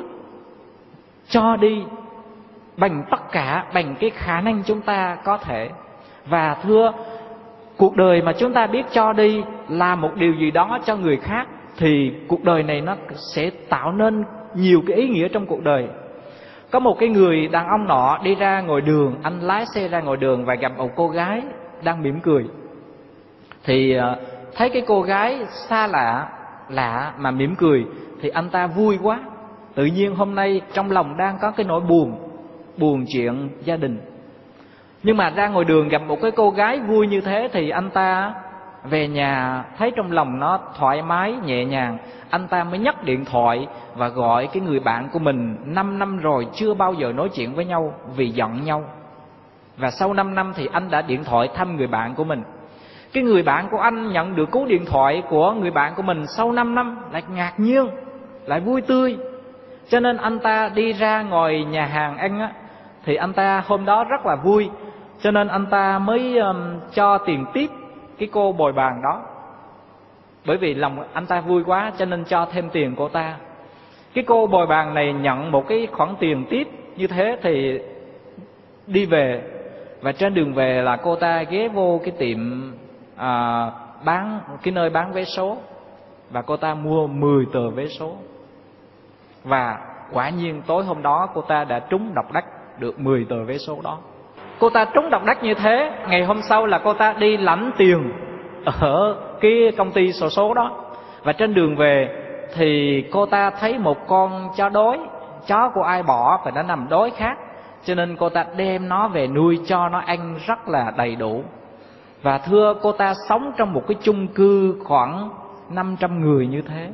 cho đi bằng tất cả, bằng cái khả năng chúng ta có thể. Và thưa, cuộc đời mà chúng ta biết cho đi, làm một điều gì đó cho người khác, thì cuộc đời này nó sẽ tạo nên nhiều cái ý nghĩa trong cuộc đời. Có một cái người đàn ông nọ đi ra ngoài đường, anh lái xe ra ngoài đường và gặp một cô gái đang mỉm cười. Thì thấy cái cô gái xa lạ mà mỉm cười, thì anh ta vui quá. Tự nhiên hôm nay trong lòng đang có cái nỗi buồn chuyện gia đình. Nhưng mà ra ngoài đường gặp một cái cô gái vui như thế, thì anh ta về nhà thấy trong lòng nó thoải mái, nhẹ nhàng. Anh ta mới nhấc điện thoại và gọi cái người bạn của mình 5 năm rồi chưa bao giờ nói chuyện với nhau vì giận nhau. Và sau 5 năm thì anh đã điện thoại thăm người bạn của mình. Cái người bạn của anh nhận được cú điện thoại của người bạn của mình sau 5 năm lại ngạc nhiên, lại vui tươi. Cho nên anh ta đi ra ngồi nhà hàng ăn á, thì anh ta hôm đó rất là vui. Cho nên anh ta mới cho tiền tiếp cái cô bồi bàn đó. Bởi vì lòng anh ta vui quá cho nên cho thêm tiền cô ta. Cái cô bồi bàn này nhận một cái khoản tiền tiếp như thế thì đi về. Và trên đường về là cô ta ghé vô cái tiệm cái nơi bán vé số, và cô ta mua 10 tờ vé số. Và quả nhiên tối hôm đó cô ta đã trúng độc đắc được 10 tờ vé số đó. Cô ta trúng độc đắc như thế, ngày hôm sau là cô ta đi lãnh tiền ở cái công ty xổ số đó. Và trên đường về thì cô ta thấy một con chó đói, chó của ai bỏ và nó nằm đói khát, cho nên cô ta đem nó về nuôi cho nó ăn rất là đầy đủ. Và thưa, cô ta sống trong một cái chung cư khoảng 500 người như thế.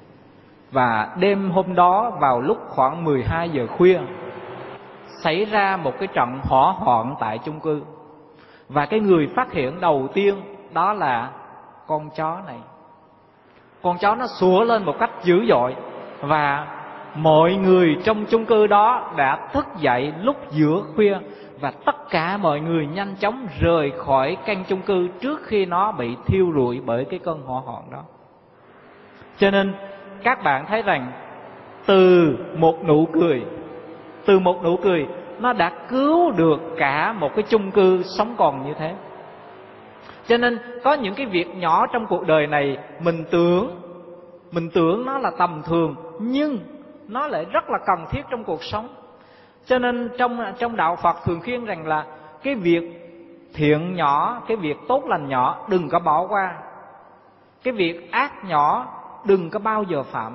Và đêm hôm đó vào lúc khoảng 12 giờ khuya xảy ra một cái trận hỏa hoạn tại chung cư. Và cái người phát hiện đầu tiên đó là con chó này. Con chó nó sủa lên một cách dữ dội, và mọi người trong chung cư đó đã thức dậy lúc giữa khuya, và tất cả mọi người nhanh chóng rời khỏi căn chung cư trước khi nó bị thiêu rụi bởi cái cơn hỏa hoạn đó. Cho nên các bạn thấy rằng từ một nụ cười nó đã cứu được cả một cái chung cư sống còn như thế. Cho nên có những cái việc nhỏ trong cuộc đời này mình tưởng nó là tầm thường, nhưng nó lại rất là cần thiết trong cuộc sống. Cho nên trong đạo Phật thường khuyên rằng là cái việc thiện nhỏ, cái việc tốt lành nhỏ đừng có bỏ qua. Cái việc ác nhỏ đừng có bao giờ phạm.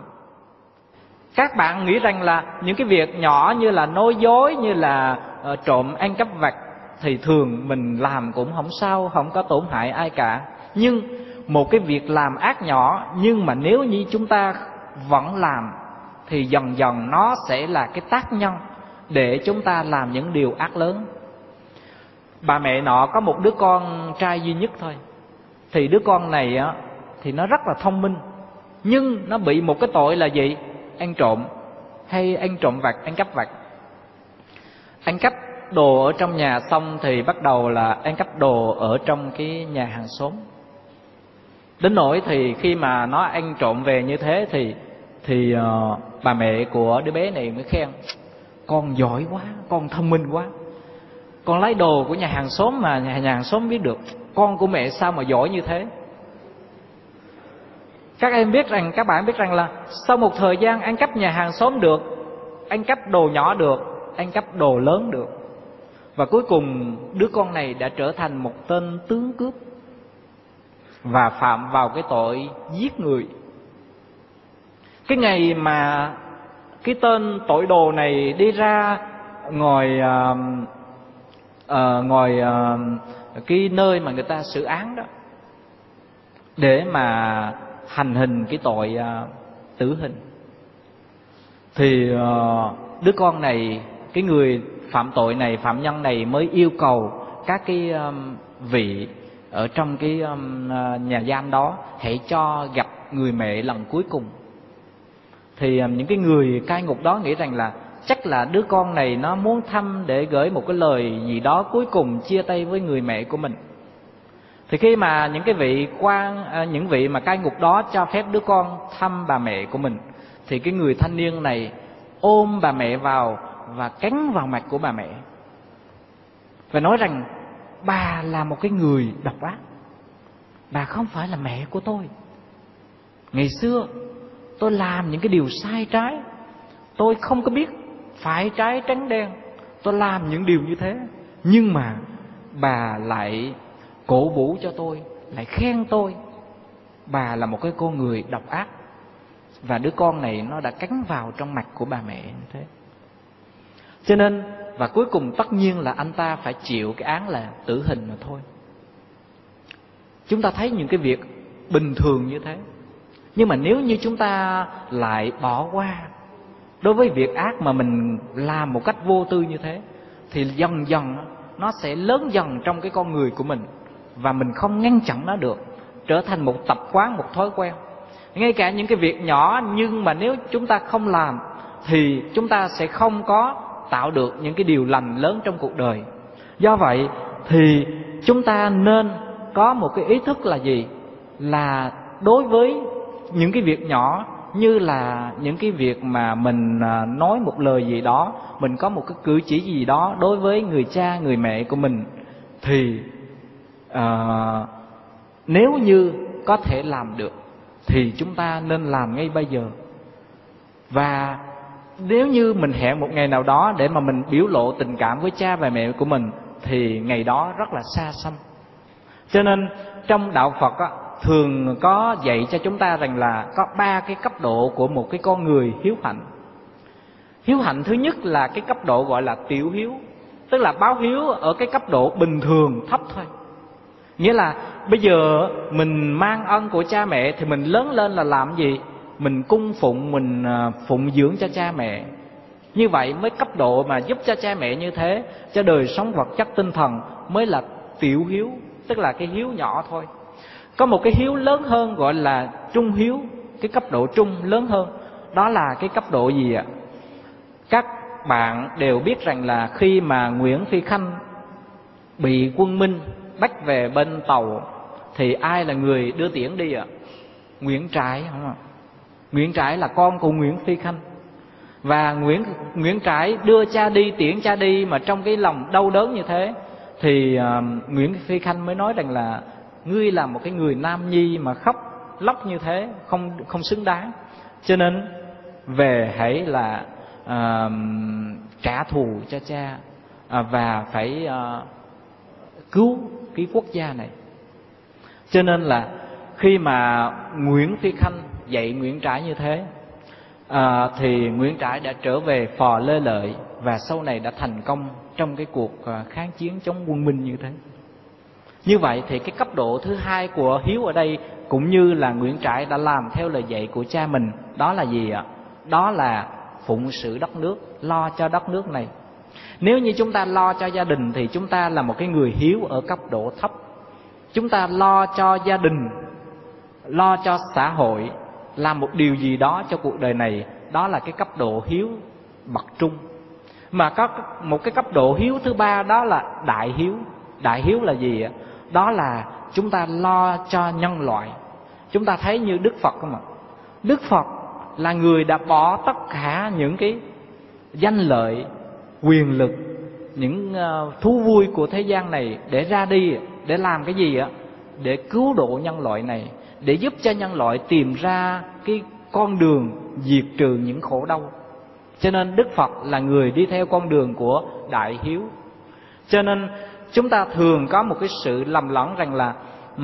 Các bạn nghĩ rằng là những cái việc nhỏ như là nói dối, như là trộm, ăn cắp vặt thì thường mình làm cũng không sao, không có tổn hại ai cả. Nhưng một cái việc làm ác nhỏ, nhưng mà nếu như chúng ta vẫn làm thì dần dần nó sẽ là cái tác nhân để chúng ta làm những điều ác lớn. Bà mẹ nọ có một đứa con trai duy nhất thôi. Thì đứa con này á, thì nó rất là thông minh, nhưng nó bị một cái tội là gì? ăn trộm, hay ăn trộm vặt, ăn cắp vặt. Ăn cắp đồ ở trong nhà xong thì bắt đầu là ăn cắp đồ ở trong cái nhà hàng xóm. Đến nỗi thì khi mà nó ăn trộm về như thế thì bà mẹ của đứa bé này mới khen: con giỏi quá, con thông minh quá, con lấy đồ của nhà hàng xóm mà nhà hàng xóm biết được, con của mẹ sao mà giỏi như thế. Các bạn biết rằng là sau một thời gian ăn cắp nhà hàng xóm được, ăn cắp đồ nhỏ được, ăn cắp đồ lớn được, và cuối cùng đứa con này đã trở thành một tên tướng cướp và phạm vào cái tội giết người. Cái ngày mà cái tên tội đồ này đi ra ngồi cái nơi mà người ta xử án đó, để mà hành hình cái tội tử hình, thì đứa con này, cái người phạm tội này, phạm nhân này mới yêu cầu các cái vị ở trong cái nhà giam đó hãy cho gặp người mẹ lần cuối cùng. Thì những cái người cai ngục đó nghĩ rằng là chắc là đứa con này nó muốn thăm để gửi một cái lời gì đó cuối cùng chia tay với người mẹ của mình. Thì khi mà những vị mà cai ngục đó cho phép đứa con thăm bà mẹ của mình, thì cái người thanh niên này ôm bà mẹ vào và cắn vào mặt của bà mẹ và nói rằng: bà là một cái người độc ác, bà không phải là mẹ của tôi. Ngày xưa tôi làm những cái điều sai trái, tôi không có biết phải trái trắng đen, tôi làm những điều như thế, nhưng mà bà lại cổ vũ cho tôi, lại khen tôi. Bà là một cái con người độc ác. Và đứa con này nó đã cắn vào trong mặt của bà mẹ như thế. Cho nên, và cuối cùng tất nhiên là anh ta phải chịu cái án là tử hình mà thôi. Chúng ta thấy những cái việc bình thường như thế. Nhưng mà nếu như chúng ta lại bỏ qua đối với việc ác mà mình làm một cách vô tư như thế, thì dần dần nó sẽ lớn dần trong cái con người của mình, và mình không ngăn chặn nó được, trở thành một tập quán, một thói quen. Ngay cả những cái việc nhỏ, nhưng mà nếu chúng ta không làm thì chúng ta sẽ không có tạo được những cái điều lành lớn trong cuộc đời. Do vậy thì chúng ta nên có một cái ý thức là gì? Là đối với những cái việc nhỏ, như là những cái việc mà mình nói một lời gì đó, mình có một cái cử chỉ gì đó đối với người cha, người mẹ của mình, thì nếu như có thể làm được thì chúng ta nên làm ngay bây giờ. Và nếu như mình hẹn một ngày nào đó để mà mình biểu lộ tình cảm với cha và mẹ của mình, thì ngày đó rất là xa xăm. Cho nên trong đạo Phật á, thường có dạy cho chúng ta rằng là có 3 cái cấp độ của một cái con người hiếu hạnh. Hiếu hạnh thứ nhất là cái cấp độ gọi là tiểu hiếu, tức là báo hiếu ở cái cấp độ bình thường thấp thôi. Nghĩa là bây giờ mình mang ơn của cha mẹ thì mình lớn lên là làm gì? Mình cung phụng, mình phụng dưỡng cho cha mẹ. Như vậy mới cấp độ mà giúp cho cha mẹ như thế, cho đời sống vật chất tinh thần mới là tiểu hiếu, tức là cái hiếu nhỏ thôi. Có một cái hiếu lớn hơn gọi là trung hiếu, cái cấp độ trung lớn hơn. Đó là cái cấp độ gì ạ? Các bạn đều biết rằng là khi mà Nguyễn Phi Khanh bị quân Minh bắt về bên tàu, thì ai là người đưa tiễn đi ạ? Nguyễn Trãi, không ạ? Nguyễn Trãi là con của Nguyễn Phi Khanh. Và Nguyễn Trãi đưa cha đi, tiễn cha đi mà trong cái lòng đau đớn như thế, thì Nguyễn Phi Khanh mới nói rằng là: ngươi là một cái người nam nhi mà khóc lóc như thế, không xứng đáng. Cho nên về hãy là trả thù cho cha, và phải cứu cái quốc gia này. Cho nên là khi mà Nguyễn Phi Khanh dạy Nguyễn Trãi như thế, thì Nguyễn Trãi đã trở về phò Lê Lợi, và sau này đã thành công trong cái cuộc kháng chiến chống quân Minh như thế. Như vậy thì cái cấp độ thứ hai của hiếu ở đây, cũng như là Nguyễn Trãi đã làm theo lời dạy của cha mình, đó là gì ạ? Đó là phụng sự đất nước, lo cho đất nước này. Nếu như chúng ta lo cho gia đình thì chúng ta là một cái người hiếu ở cấp độ thấp. Chúng ta lo cho gia đình, lo cho xã hội, làm một điều gì đó cho cuộc đời này, đó là cái cấp độ hiếu bậc trung. Mà có một cái cấp độ hiếu thứ ba, đó là đại hiếu. Đại hiếu là gì ạ? Đó là chúng ta lo cho nhân loại. Chúng ta thấy như Đức Phật không ạ? Đức Phật là người đã bỏ tất cả những cái danh lợi, quyền lực, những thú vui của thế gian này để ra đi, để làm cái gì ạ? Để cứu độ nhân loại này, để giúp cho nhân loại tìm ra cái con đường diệt trừ những khổ đau. Cho nên Đức Phật là người đi theo con đường của đại hiếu. Cho nên chúng ta thường có một cái sự lầm lẫn rằng là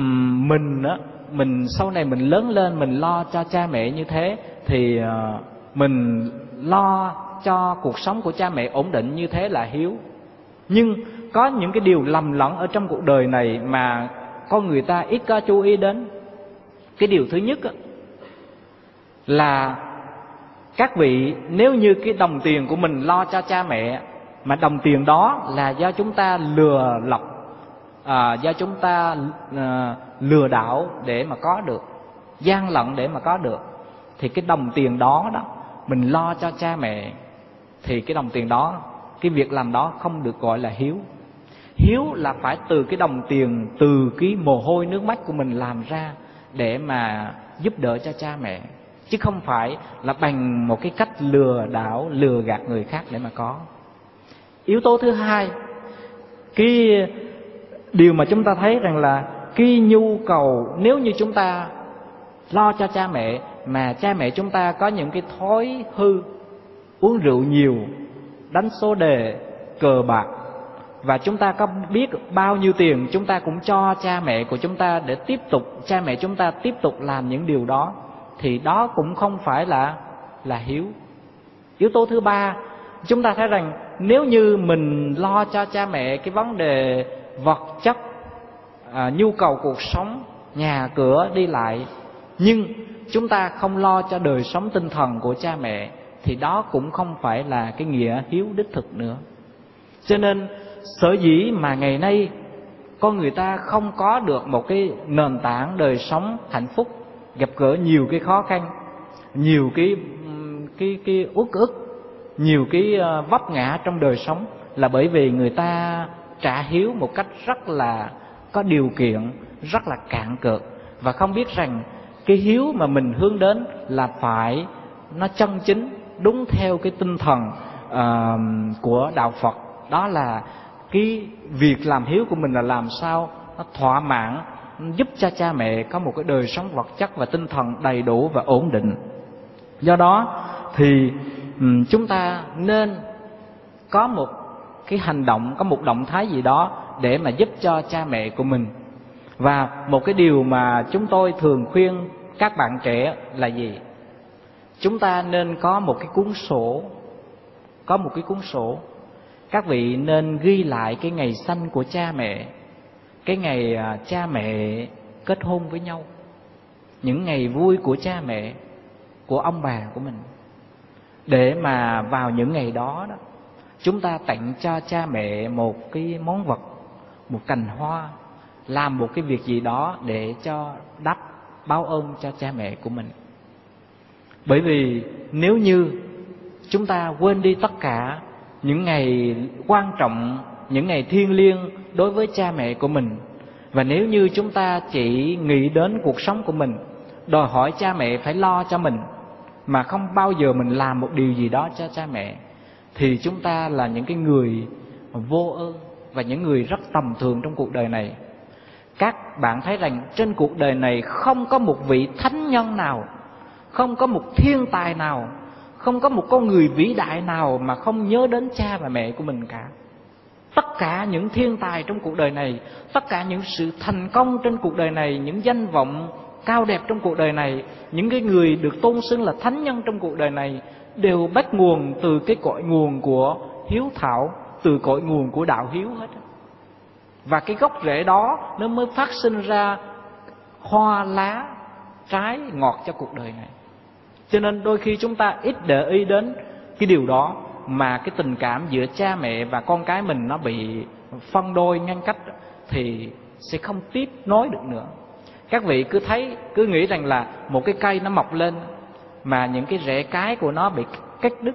mình sau này mình lớn lên, mình lo cho cha mẹ như thế thì mình lo cho cuộc sống của cha mẹ ổn định như thế là hiếu. Nhưng có những cái điều lầm lẫn ở trong cuộc đời này mà con người ta ít có chú ý đến. Cái điều thứ nhất là các vị, nếu như cái đồng tiền của mình lo cho cha mẹ, mà đồng tiền đó là do chúng ta lừa lọc, do chúng ta lừa đảo để mà có được, gian lận để mà có được, thì cái đồng tiền đó mình lo cho cha mẹ, thì cái đồng tiền đó, cái việc làm đó không được gọi là hiếu. Hiếu là phải từ cái đồng tiền, từ cái mồ hôi nước mắt của mình làm ra để mà giúp đỡ cho cha mẹ, chứ không phải là bằng một cái cách lừa đảo, lừa gạt người khác để mà có. Yếu tố thứ hai, cái điều mà chúng ta thấy rằng là cái nhu cầu, nếu như chúng ta lo cho cha mẹ mà cha mẹ chúng ta có những cái thói hư, uống rượu nhiều, đánh số đề, cờ bạc, và chúng ta có biết bao nhiêu tiền chúng ta cũng cho cha mẹ của chúng ta để tiếp tục, cha mẹ chúng ta tiếp tục làm những điều đó, thì đó cũng không phải là hiếu. Yếu tố thứ ba, chúng ta thấy rằng nếu như mình lo cho cha mẹ cái vấn đề vật chất, nhu cầu cuộc sống, nhà cửa đi lại, nhưng chúng ta không lo cho đời sống tinh thần của cha mẹ, thì đó cũng không phải là cái nghĩa hiếu đích thực nữa. Cho nên sở dĩ mà ngày nay con người ta không có được một cái nền tảng đời sống hạnh phúc, gặp gỡ nhiều cái khó khăn, nhiều cái uất ức, nhiều cái vấp ngã trong đời sống, là bởi vì người ta trả hiếu một cách rất là có điều kiện, rất là cạn cợt, và không biết rằng cái hiếu mà mình hướng đến là phải nó chân chính, đúng theo cái tinh thần của đạo Phật. Đó là cái việc làm hiếu của mình là làm sao nó thỏa mãn, giúp cho cha mẹ có một cái đời sống vật chất và tinh thần đầy đủ và ổn định. Do đó thì chúng ta nên có một cái hành động, có một động thái gì đó để mà giúp cho cha mẹ của mình. Và một cái điều mà chúng tôi thường khuyên các bạn trẻ là gì? Chúng ta nên có một cái cuốn sổ. Có một cái cuốn sổ. Các vị nên ghi lại cái ngày sanh của cha mẹ, cái ngày cha mẹ kết hôn với nhau, những ngày vui của cha mẹ, của ông bà của mình, để mà vào những ngày đó chúng ta tặng cho cha mẹ một cái món vật, một cành hoa, làm một cái việc gì đó để cho đáp báo ơn cho cha mẹ của mình. Bởi vì nếu như chúng ta quên đi tất cả những ngày quan trọng, những ngày thiêng liêng đối với cha mẹ của mình, và nếu như chúng ta chỉ nghĩ đến cuộc sống của mình, đòi hỏi cha mẹ phải lo cho mình, mà không bao giờ mình làm một điều gì đó cho cha mẹ, thì chúng ta là những cái người vô ơn và những người rất tầm thường trong cuộc đời này. Các bạn thấy rằng trên cuộc đời này không có một vị thánh nhân nào, không có một thiên tài nào, không có một con người vĩ đại nào mà không nhớ đến cha và mẹ của mình cả. Tất cả những thiên tài trong cuộc đời này, tất cả những sự thành công trên cuộc đời này, những danh vọng cao đẹp trong cuộc đời này, những cái người được tôn xưng là thánh nhân trong cuộc đời này, đều bắt nguồn từ cái cội nguồn của hiếu thảo, từ cội nguồn của đạo hiếu hết. Và cái gốc rễ đó nó mới phát sinh ra hoa lá trái ngọt cho cuộc đời này. Cho nên đôi khi chúng ta ít để ý đến cái điều đó, mà cái tình cảm giữa cha mẹ và con cái mình nó bị phân đôi ngăn cách, thì sẽ không tiếp nối được nữa. Các vị cứ nghĩ rằng là một cái cây nó mọc lên, mà những cái rễ cái của nó bị cắt đứt,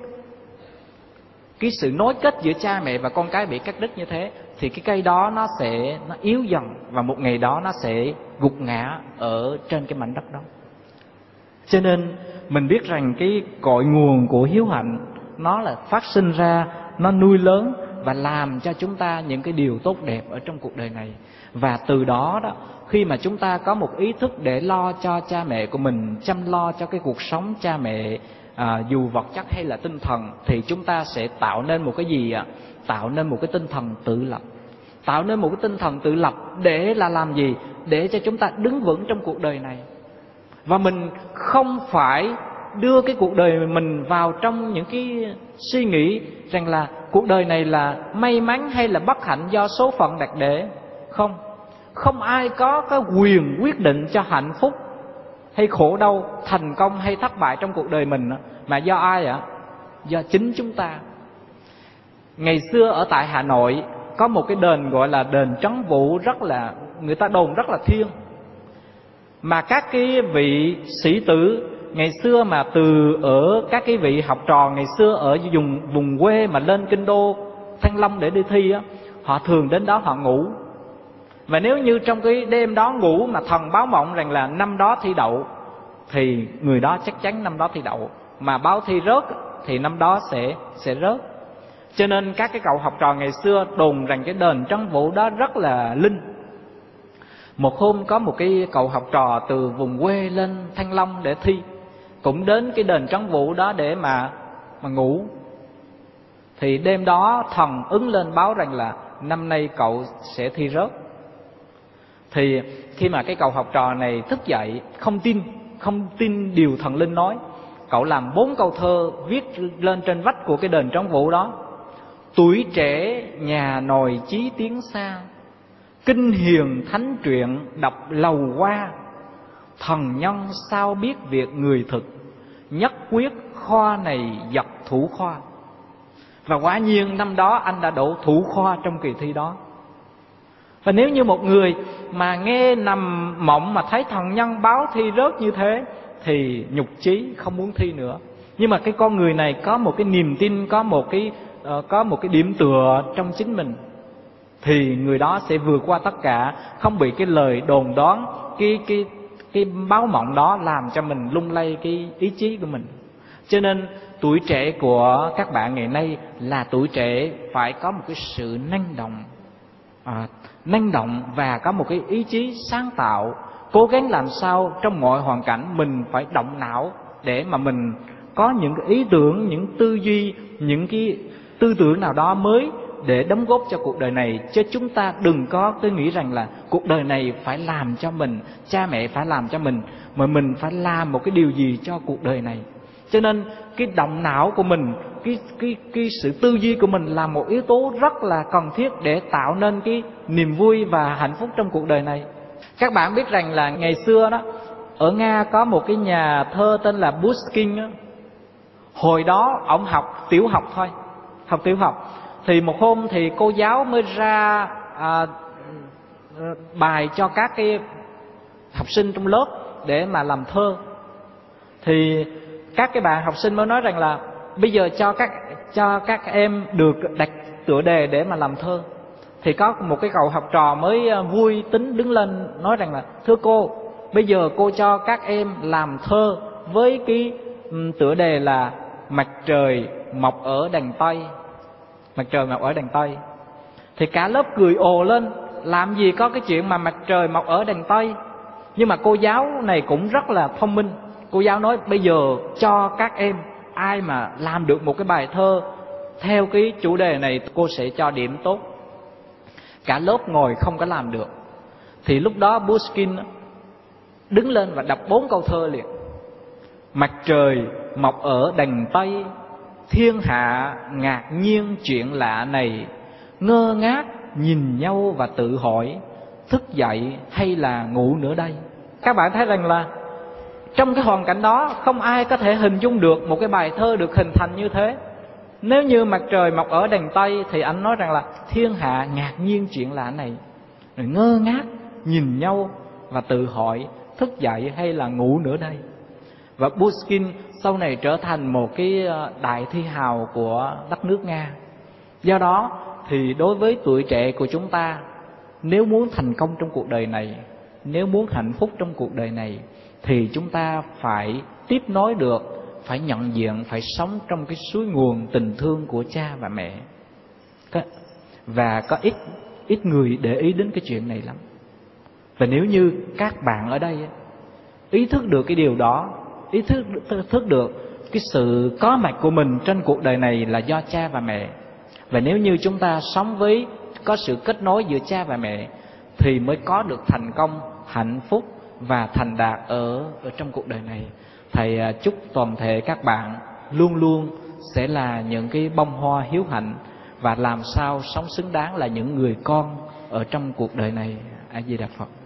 cái sự nối kết giữa cha mẹ và con cái bị cắt đứt như thế, thì cái cây đó nó yếu dần, và một ngày đó nó sẽ gục ngã ở trên cái mảnh đất đó. Cho nên mình biết rằng cái cội nguồn của hiếu hạnh nó là phát sinh ra, nó nuôi lớn và làm cho chúng ta những cái điều tốt đẹp ở trong cuộc đời này. Và từ đó đó, khi mà chúng ta có một ý thức để lo cho cha mẹ của mình, chăm lo cho cái cuộc sống cha mẹ, dù vật chất hay là tinh thần, thì chúng ta sẽ tạo nên một cái gì ạ? Tạo nên một cái tinh thần tự lập. Tạo nên một cái tinh thần tự lập để là làm gì? Để cho chúng ta đứng vững trong cuộc đời này. Và mình không phải đưa cái cuộc đời mình vào trong những cái suy nghĩ rằng là cuộc đời này là may mắn hay là bất hạnh do số phận đặt để. Không ai có cái quyền quyết định cho hạnh phúc hay khổ đau, thành công hay thất bại trong cuộc đời mình, mà do ai ạ? Do chính chúng ta. Ngày xưa ở tại Hà Nội có một cái đền gọi là đền Trấn Vũ, rất là, người ta đồn rất là thiêng. Mà các cái vị sĩ tử ngày xưa mà từ ở các cái vị học trò ngày xưa ở vùng quê mà lên kinh đô Thăng Long để đi thi á, họ thường đến đó họ ngủ. Và nếu như trong cái đêm đó ngủ mà thần báo mộng rằng là năm đó thi đậu, thì người đó chắc chắn năm đó thi đậu. Mà báo thi rớt thì năm đó sẽ rớt. Cho nên các cái cậu học trò ngày xưa đồn rằng cái đền Trấn Vũ đó rất là linh. Một hôm có một cái cậu học trò từ vùng quê lên Thăng Long để thi, cũng đến cái đền Trấn Vũ đó để mà ngủ. Thì đêm đó thần ứng lên báo rằng là năm nay cậu sẽ thi rớt. Thì khi mà cái cậu học trò này thức dậy, không tin điều thần linh nói, cậu làm 4 câu thơ viết lên trên vách của cái đền Trấn Vũ đó. Tuổi trẻ nhà nòi chí tiến xa, kinh hiền thánh truyện đọc lầu qua. Thần nhân sao biết việc người thực, nhất quyết khoa này dập thủ khoa. Và quả nhiên năm đó anh đã đỗ thủ khoa trong kỳ thi đó. Và nếu như một người mà nghe nằm mộng mà thấy thần nhân báo thi rớt như thế thì nhục chí, không muốn thi nữa. Nhưng mà cái con người này có một cái niềm tin, có một cái điểm tựa trong chính mình, thì người đó sẽ vượt qua tất cả, không bị cái lời đồn đoán, cái báo mộng đó làm cho mình lung lay cái ý chí của mình. Cho nên tuổi trẻ của các bạn ngày nay là tuổi trẻ phải có một cái sự năng động và có một cái ý chí sáng tạo, cố gắng làm sao trong mọi hoàn cảnh mình phải động não để mà mình có những cái ý tưởng, những tư duy, những cái tư tưởng nào đó mới để đóng góp cho cuộc đời này. Chứ chúng ta đừng có cứ nghĩ rằng là cuộc đời này phải làm cho mình, cha mẹ phải làm cho mình, mà mình phải làm một cái điều gì cho cuộc đời này. Cho nên cái động não của mình, cái sự tư duy của mình là một yếu tố rất là cần thiết để tạo nên cái niềm vui và hạnh phúc trong cuộc đời này. Các bạn biết rằng là ngày xưa đó, ở Nga có một cái nhà thơ tên là Pushkin đó. Hồi đó ông học tiểu học thôi, học tiểu học. Thì một hôm thì cô giáo mới ra bài cho các cái học sinh trong lớp để mà làm thơ. Thì các cái bạn học sinh mới nói rằng là bây giờ cho các em được đặt tựa đề để mà làm thơ. Thì có một cái cậu học trò mới vui tính đứng lên nói rằng là thưa cô, bây giờ cô cho các em làm thơ với cái tựa đề là mặt trời mọc ở đằng Tây. Mặt trời mọc ở đằng Tây. Thì cả lớp cười ồ lên, làm gì có cái chuyện mà mặt trời mọc ở đằng Tây. Nhưng mà cô giáo này cũng rất là thông minh. Cô giáo nói bây giờ cho các em ai mà làm được một cái bài thơ theo cái chủ đề này cô sẽ cho điểm tốt. Cả lớp ngồi không có làm được. Thì lúc đó Pushkin đứng lên và đọc 4 câu thơ liền. Mặt trời mọc ở đằng Tây, thiên hạ ngạc nhiên chuyện lạ này. Ngơ ngác nhìn nhau và tự hỏi, thức dậy hay là ngủ nữa đây. Các bạn thấy rằng là trong cái hoàn cảnh đó không ai có thể hình dung được một cái bài thơ được hình thành như thế. Nếu như mặt trời mọc ở đằng Tây thì anh nói rằng là thiên hạ ngạc nhiên chuyện lạ này, rồi ngơ ngác nhìn nhau và tự hỏi thức dậy hay là ngủ nữa đây. Và Pushkin sau này trở thành một cái đại thi hào của đất nước Nga. Do đó thì đối với tuổi trẻ của chúng ta, nếu muốn thành công trong cuộc đời này, nếu muốn hạnh phúc trong cuộc đời này, thì chúng ta phải tiếp nối được, phải nhận diện, phải sống trong cái suối nguồn tình thương của cha và mẹ. Và có ít người để ý đến cái chuyện này lắm. Và nếu như các bạn ở đây ý thức được cái điều đó, ý thức được cái sự có mặt của mình trên cuộc đời này là do cha và mẹ, và nếu như chúng ta sống với có sự kết nối giữa cha và mẹ, thì mới có được thành công, hạnh phúc và thành đạt ở trong cuộc đời này. Thầy chúc toàn thể các bạn luôn luôn sẽ là những cái bông hoa hiếu hạnh, và làm sao sống xứng đáng là những người con ở trong cuộc đời này. A Di Đà Phật.